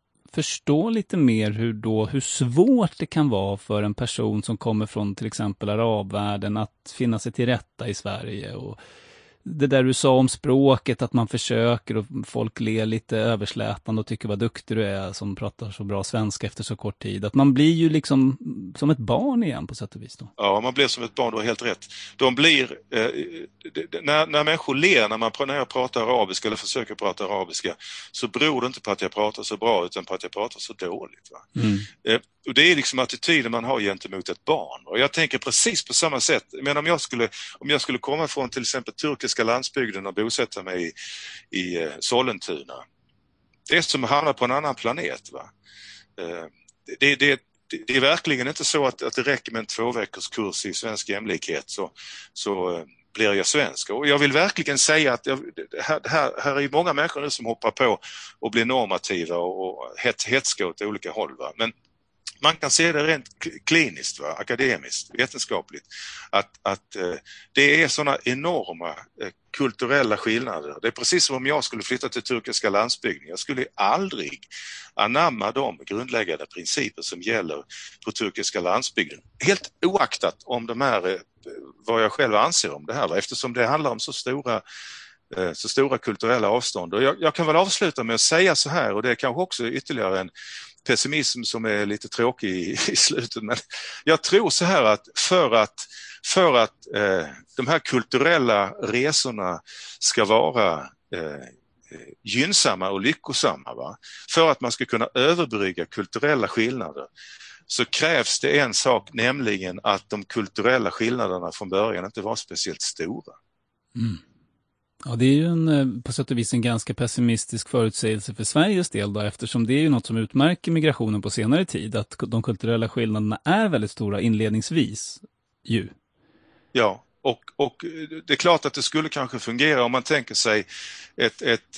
förstå lite mer hur då hur svårt det kan vara för en person som kommer från till exempel arabvärlden att finna sig till rätta i Sverige? Och det där du sa om språket, att man försöker och folk ler lite överslätande och tycker vad duktig du är som pratar så bra svenska efter så kort tid. Att man blir ju liksom som ett barn igen på sätt och vis då. Ja, man blir som ett barn, du har helt rätt. De blir, eh, när, när människor ler, när, man, när jag pratar arabiska eller försöker prata arabiska, så beror det inte på att jag pratar så bra utan på att jag pratar så dåligt. Va? Mm. Eh, och det är liksom attityden man har gentemot ett barn. Och jag tänker precis på samma sätt. Men om jag skulle, om jag skulle komma från till exempel turkiska landsbygden och bosätta mig i, i eh, Sollentuna. Det är som att hamna på en annan planet. Va? Eh, det, det, det, det är verkligen inte så att, att det räcker med en två veckors kurs i svensk jämlikhet så, så eh, blir jag svensk. Och jag vill verkligen säga att jag, här, här, här är många människor nu som hoppar på och blir normativa och, och hets, hetska åt olika håll. Va? Men man kan se det rent kliniskt, va? Akademiskt, vetenskapligt, att, att eh, det är sådana enorma eh, kulturella skillnader. Det är precis som om jag skulle flytta till turkiska landsbygden. Jag skulle aldrig anamma de grundläggande principer som gäller på turkiska landsbygden. Helt oaktat om de här, eh, vad jag själv anser om det här, va? Eftersom det handlar om så stora eh, så stora kulturella avstånd. Och jag, jag kan väl avsluta med att säga så här, och det är kanske också ytterligare en pessimism som är lite tråkig i, i slutet, men jag tror så här att för att, för att eh, de här kulturella resorna ska vara eh, gynnsamma och lyckosamma, va? För att man ska kunna överbrygga kulturella skillnader, så krävs det en sak, nämligen att de kulturella skillnaderna från början inte var speciellt stora. Mm. Ja, det är ju en, på sätt och vis en ganska pessimistisk förutsägelse för Sveriges del då, eftersom det är ju något som utmärker migrationen på senare tid, att de kulturella skillnaderna är väldigt stora inledningsvis ju. Ja, och, och det är klart att det skulle kanske fungera om man tänker sig ett, ett,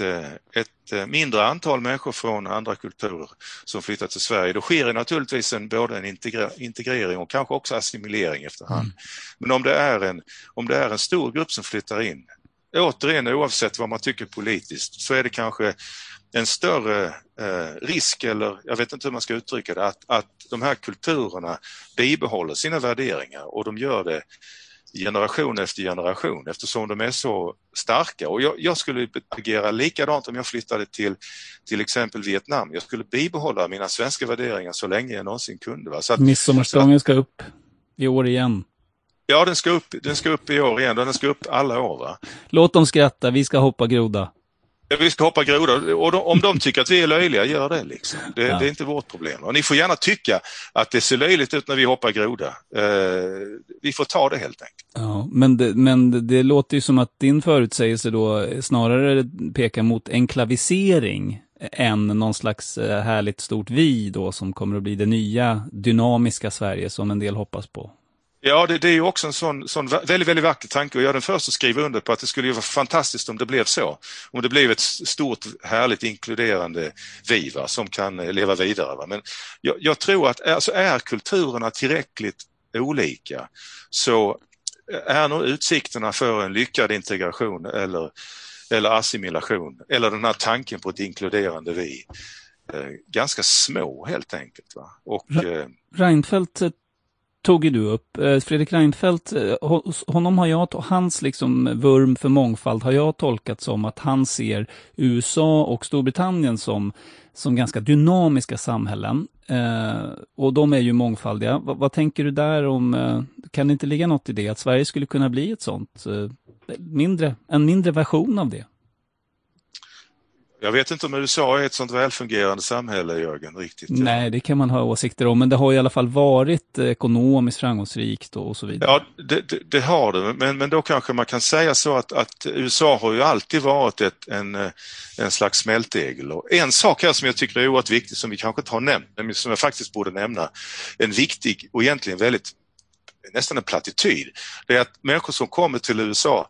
ett mindre antal människor från andra kulturer som flyttar till Sverige. Då sker det naturligtvis en, både en integra- integrering och kanske också assimilering efterhand. Mm. Men om det är en, om det är en stor grupp som flyttar in, återigen oavsett vad man tycker politiskt, så är det kanske en större eh, risk, eller jag vet inte hur man ska uttrycka det, att, att de här kulturerna bibehåller sina värderingar, och de gör det generation efter generation eftersom de är så starka. Och jag, jag skulle agera likadant om jag flyttade till till exempel Vietnam. Jag skulle bibehålla mina svenska värderingar så länge jag någonsin kunde. Va? Så att, Midsommarstången ska upp i år igen. Ja, den ska upp, den ska upp i år igen och den ska upp alla år. Va? Låt dem skratta, vi ska hoppa groda. Ja, vi ska hoppa groda, och de, om de tycker att vi är löjliga, gör det liksom. Det, ja. det är inte vårt problem. Och ni får gärna tycka att det ser löjligt ut när vi hoppar groda. Eh, vi får ta det helt enkelt. Ja, men det, men det, det låter ju som att din förutsägelse då snarare pekar mot enklavisering än någon slags härligt stort vi då som kommer att bli det nya dynamiska Sverige som en del hoppas på. Ja, det, det är ju också en sån, sån väldigt, väldigt vacker tanke, och jag är den första att skriva under på att det skulle ju vara fantastiskt om det blev så. Om det blev ett stort, härligt, inkluderande vi, va, som kan leva vidare. Va? Men jag, jag tror att alltså, är kulturerna tillräckligt olika, så är nog utsikterna för en lyckad integration eller, eller assimilation eller den här tanken på ett inkluderande vi eh, ganska små helt enkelt. Va? Och, eh, Reinfeldt tog ju du upp. Fredrik Reinfeldt, honom har jag, hans liksom vurm för mångfald har jag tolkat som att han ser U S A och Storbritannien som, som ganska dynamiska samhällen. Eh, och de är ju mångfaldiga. V- vad tänker du där om, eh, kan det inte ligga något i det? Att Sverige skulle kunna bli ett sånt, eh, mindre, en mindre version av det? Jag vet inte om U S A är ett sånt välfungerande samhälle, Jörgen, riktigt. Nej, det kan man ha åsikter om, men det har i alla fall varit ekonomiskt framgångsrikt och så vidare. Ja, det, det, det har det, men, men då kanske man kan säga så att, att U S A har ju alltid varit ett, en, en slags smältdegel. Och en sak här som jag tycker är oerhört viktig som vi kanske inte har nämnt, men som jag faktiskt borde nämna, en viktig och egentligen väldigt, nästan en plattityd, det är att människor som kommer till U S A,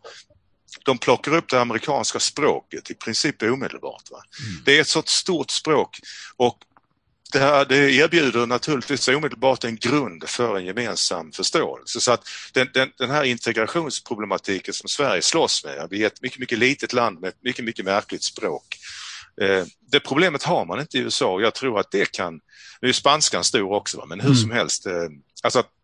de plockar upp det amerikanska språket i princip omedelbart. Va? Mm. Det är ett sådant stort språk och det, här, det erbjuder naturligtvis omedelbart en grund för en gemensam förståelse. Så att den, den, den här integrationsproblematiken som Sverige slåss med, vi är ett mycket, mycket litet land med ett mycket, mycket märkligt språk. Eh, det problemet har man inte i U S A och jag tror att det kan, nu är spanskan stor också, va? Men hur mm. som helst, eh, alltså att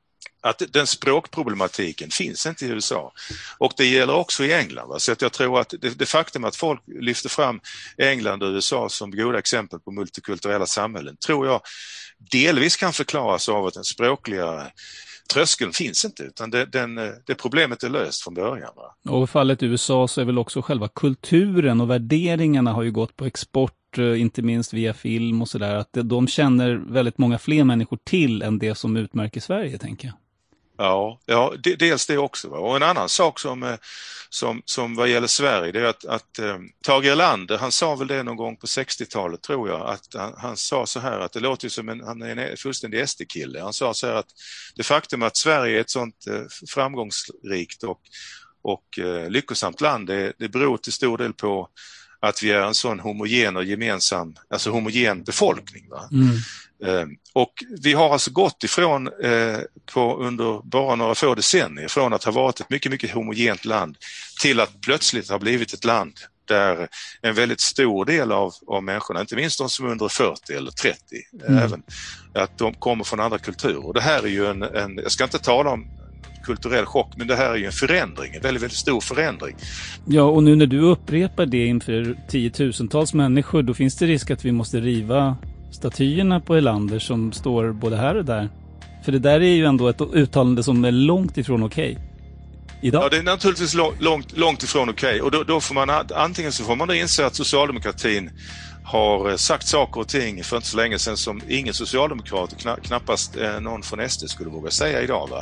att den språkproblematiken finns inte i U S A och det gäller också i England. Va? Så att jag tror att det, det faktum att folk lyfter fram England och U S A som goda exempel på multikulturella samhällen tror jag delvis kan förklaras av att den språkliga tröskeln finns inte utan det, den, det problemet är löst från början. Va? Och i fallet U S A så är väl också själva kulturen och värderingarna har ju gått på export, inte minst via film och sådär, att de känner väldigt många fler människor till än det som utmärker Sverige, tänker jag. Ja, ja det, dels det också. Va? Och en annan sak som, som, som vad gäller Sverige det är att, att äh, Tage Erlander, han sa väl det någon gång på sextiotalet tror jag, att han, han sa så här att det låter ju som en, han är en fullständig S D-kille. Han sa så här att det faktum att Sverige är ett sånt äh, framgångsrikt och, och äh, lyckosamt land, det, det beror till stor del på att vi är en sån homogen och gemensam, alltså homogen befolkning. Va? Mm. Eh, och vi har alltså gått ifrån eh, på, under bara några få decennier från att ha varit ett mycket, mycket homogent land till att plötsligt ha blivit ett land där en väldigt stor del av, av människorna, inte minst de som är under fyrtio eller trettio, mm. även att de kommer från andra kulturer. Och det här är ju en, en jag ska inte tala om kulturell chock, men det här är ju en förändring, en väldigt, väldigt stor förändring. Ja, och nu när du upprepar det inför tiotusentals människor, då finns det risk att vi måste riva statyerna på Erlander som står både här och där. För det där är ju ändå ett uttalande som är långt ifrån okej. Idag. Ja, det är naturligtvis långt, långt ifrån okej. Och då, då får man, antingen så får man då inse att socialdemokratin har sagt saker och ting för inte så länge sedan som ingen socialdemokrat och knappast någon från S D skulle våga säga idag, va?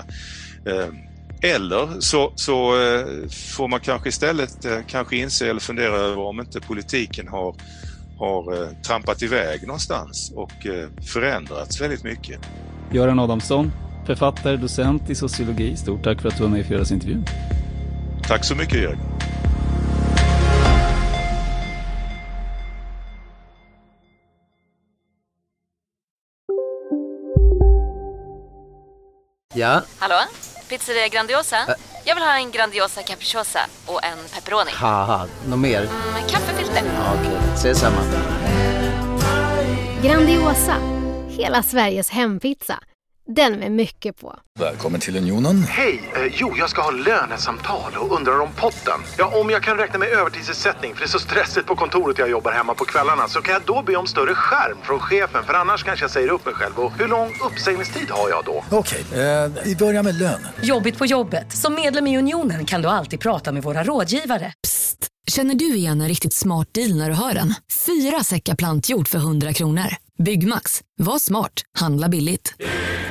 Eller så, så får man kanske istället kanske inse eller fundera över om inte politiken har, har trampat iväg någonstans och förändrats väldigt mycket. Göran Adamsson, författare, docent i sociologi. Stort tack för att du var med i fredagsintervjun. Tack så mycket, Jörgen. Ja? Hallå? Pizzeria Grandiosa? Ä Jag vill ha en Grandiosa capriciosa och en pepperoni. Haha, något mer? Mm, kaffefilter. Ja, okej, okay. Ses samma. Grandiosa, hela Sveriges hempizza. Den med mycket på. Välkommen till Unionen. Hej, eh, jo jag ska ha lönesamtal och undrar om potten. Ja, om jag kan räkna med övertidsersättning för det är så stressigt på kontoret jag jobbar hemma på kvällarna, så kan jag då be om större skärm från chefen, för annars kanske jag säger upp mig själv. Och hur lång uppsägningstid har jag då? Okej, eh, vi börjar med lön. Jobbigt på jobbet. Som medlem i Unionen kan du alltid prata med våra rådgivare. Psst, känner du igen en riktigt smart deal när du hör den? Fyra säckar plantjord för hundra kronor. Byggmax, var smart, handla billigt.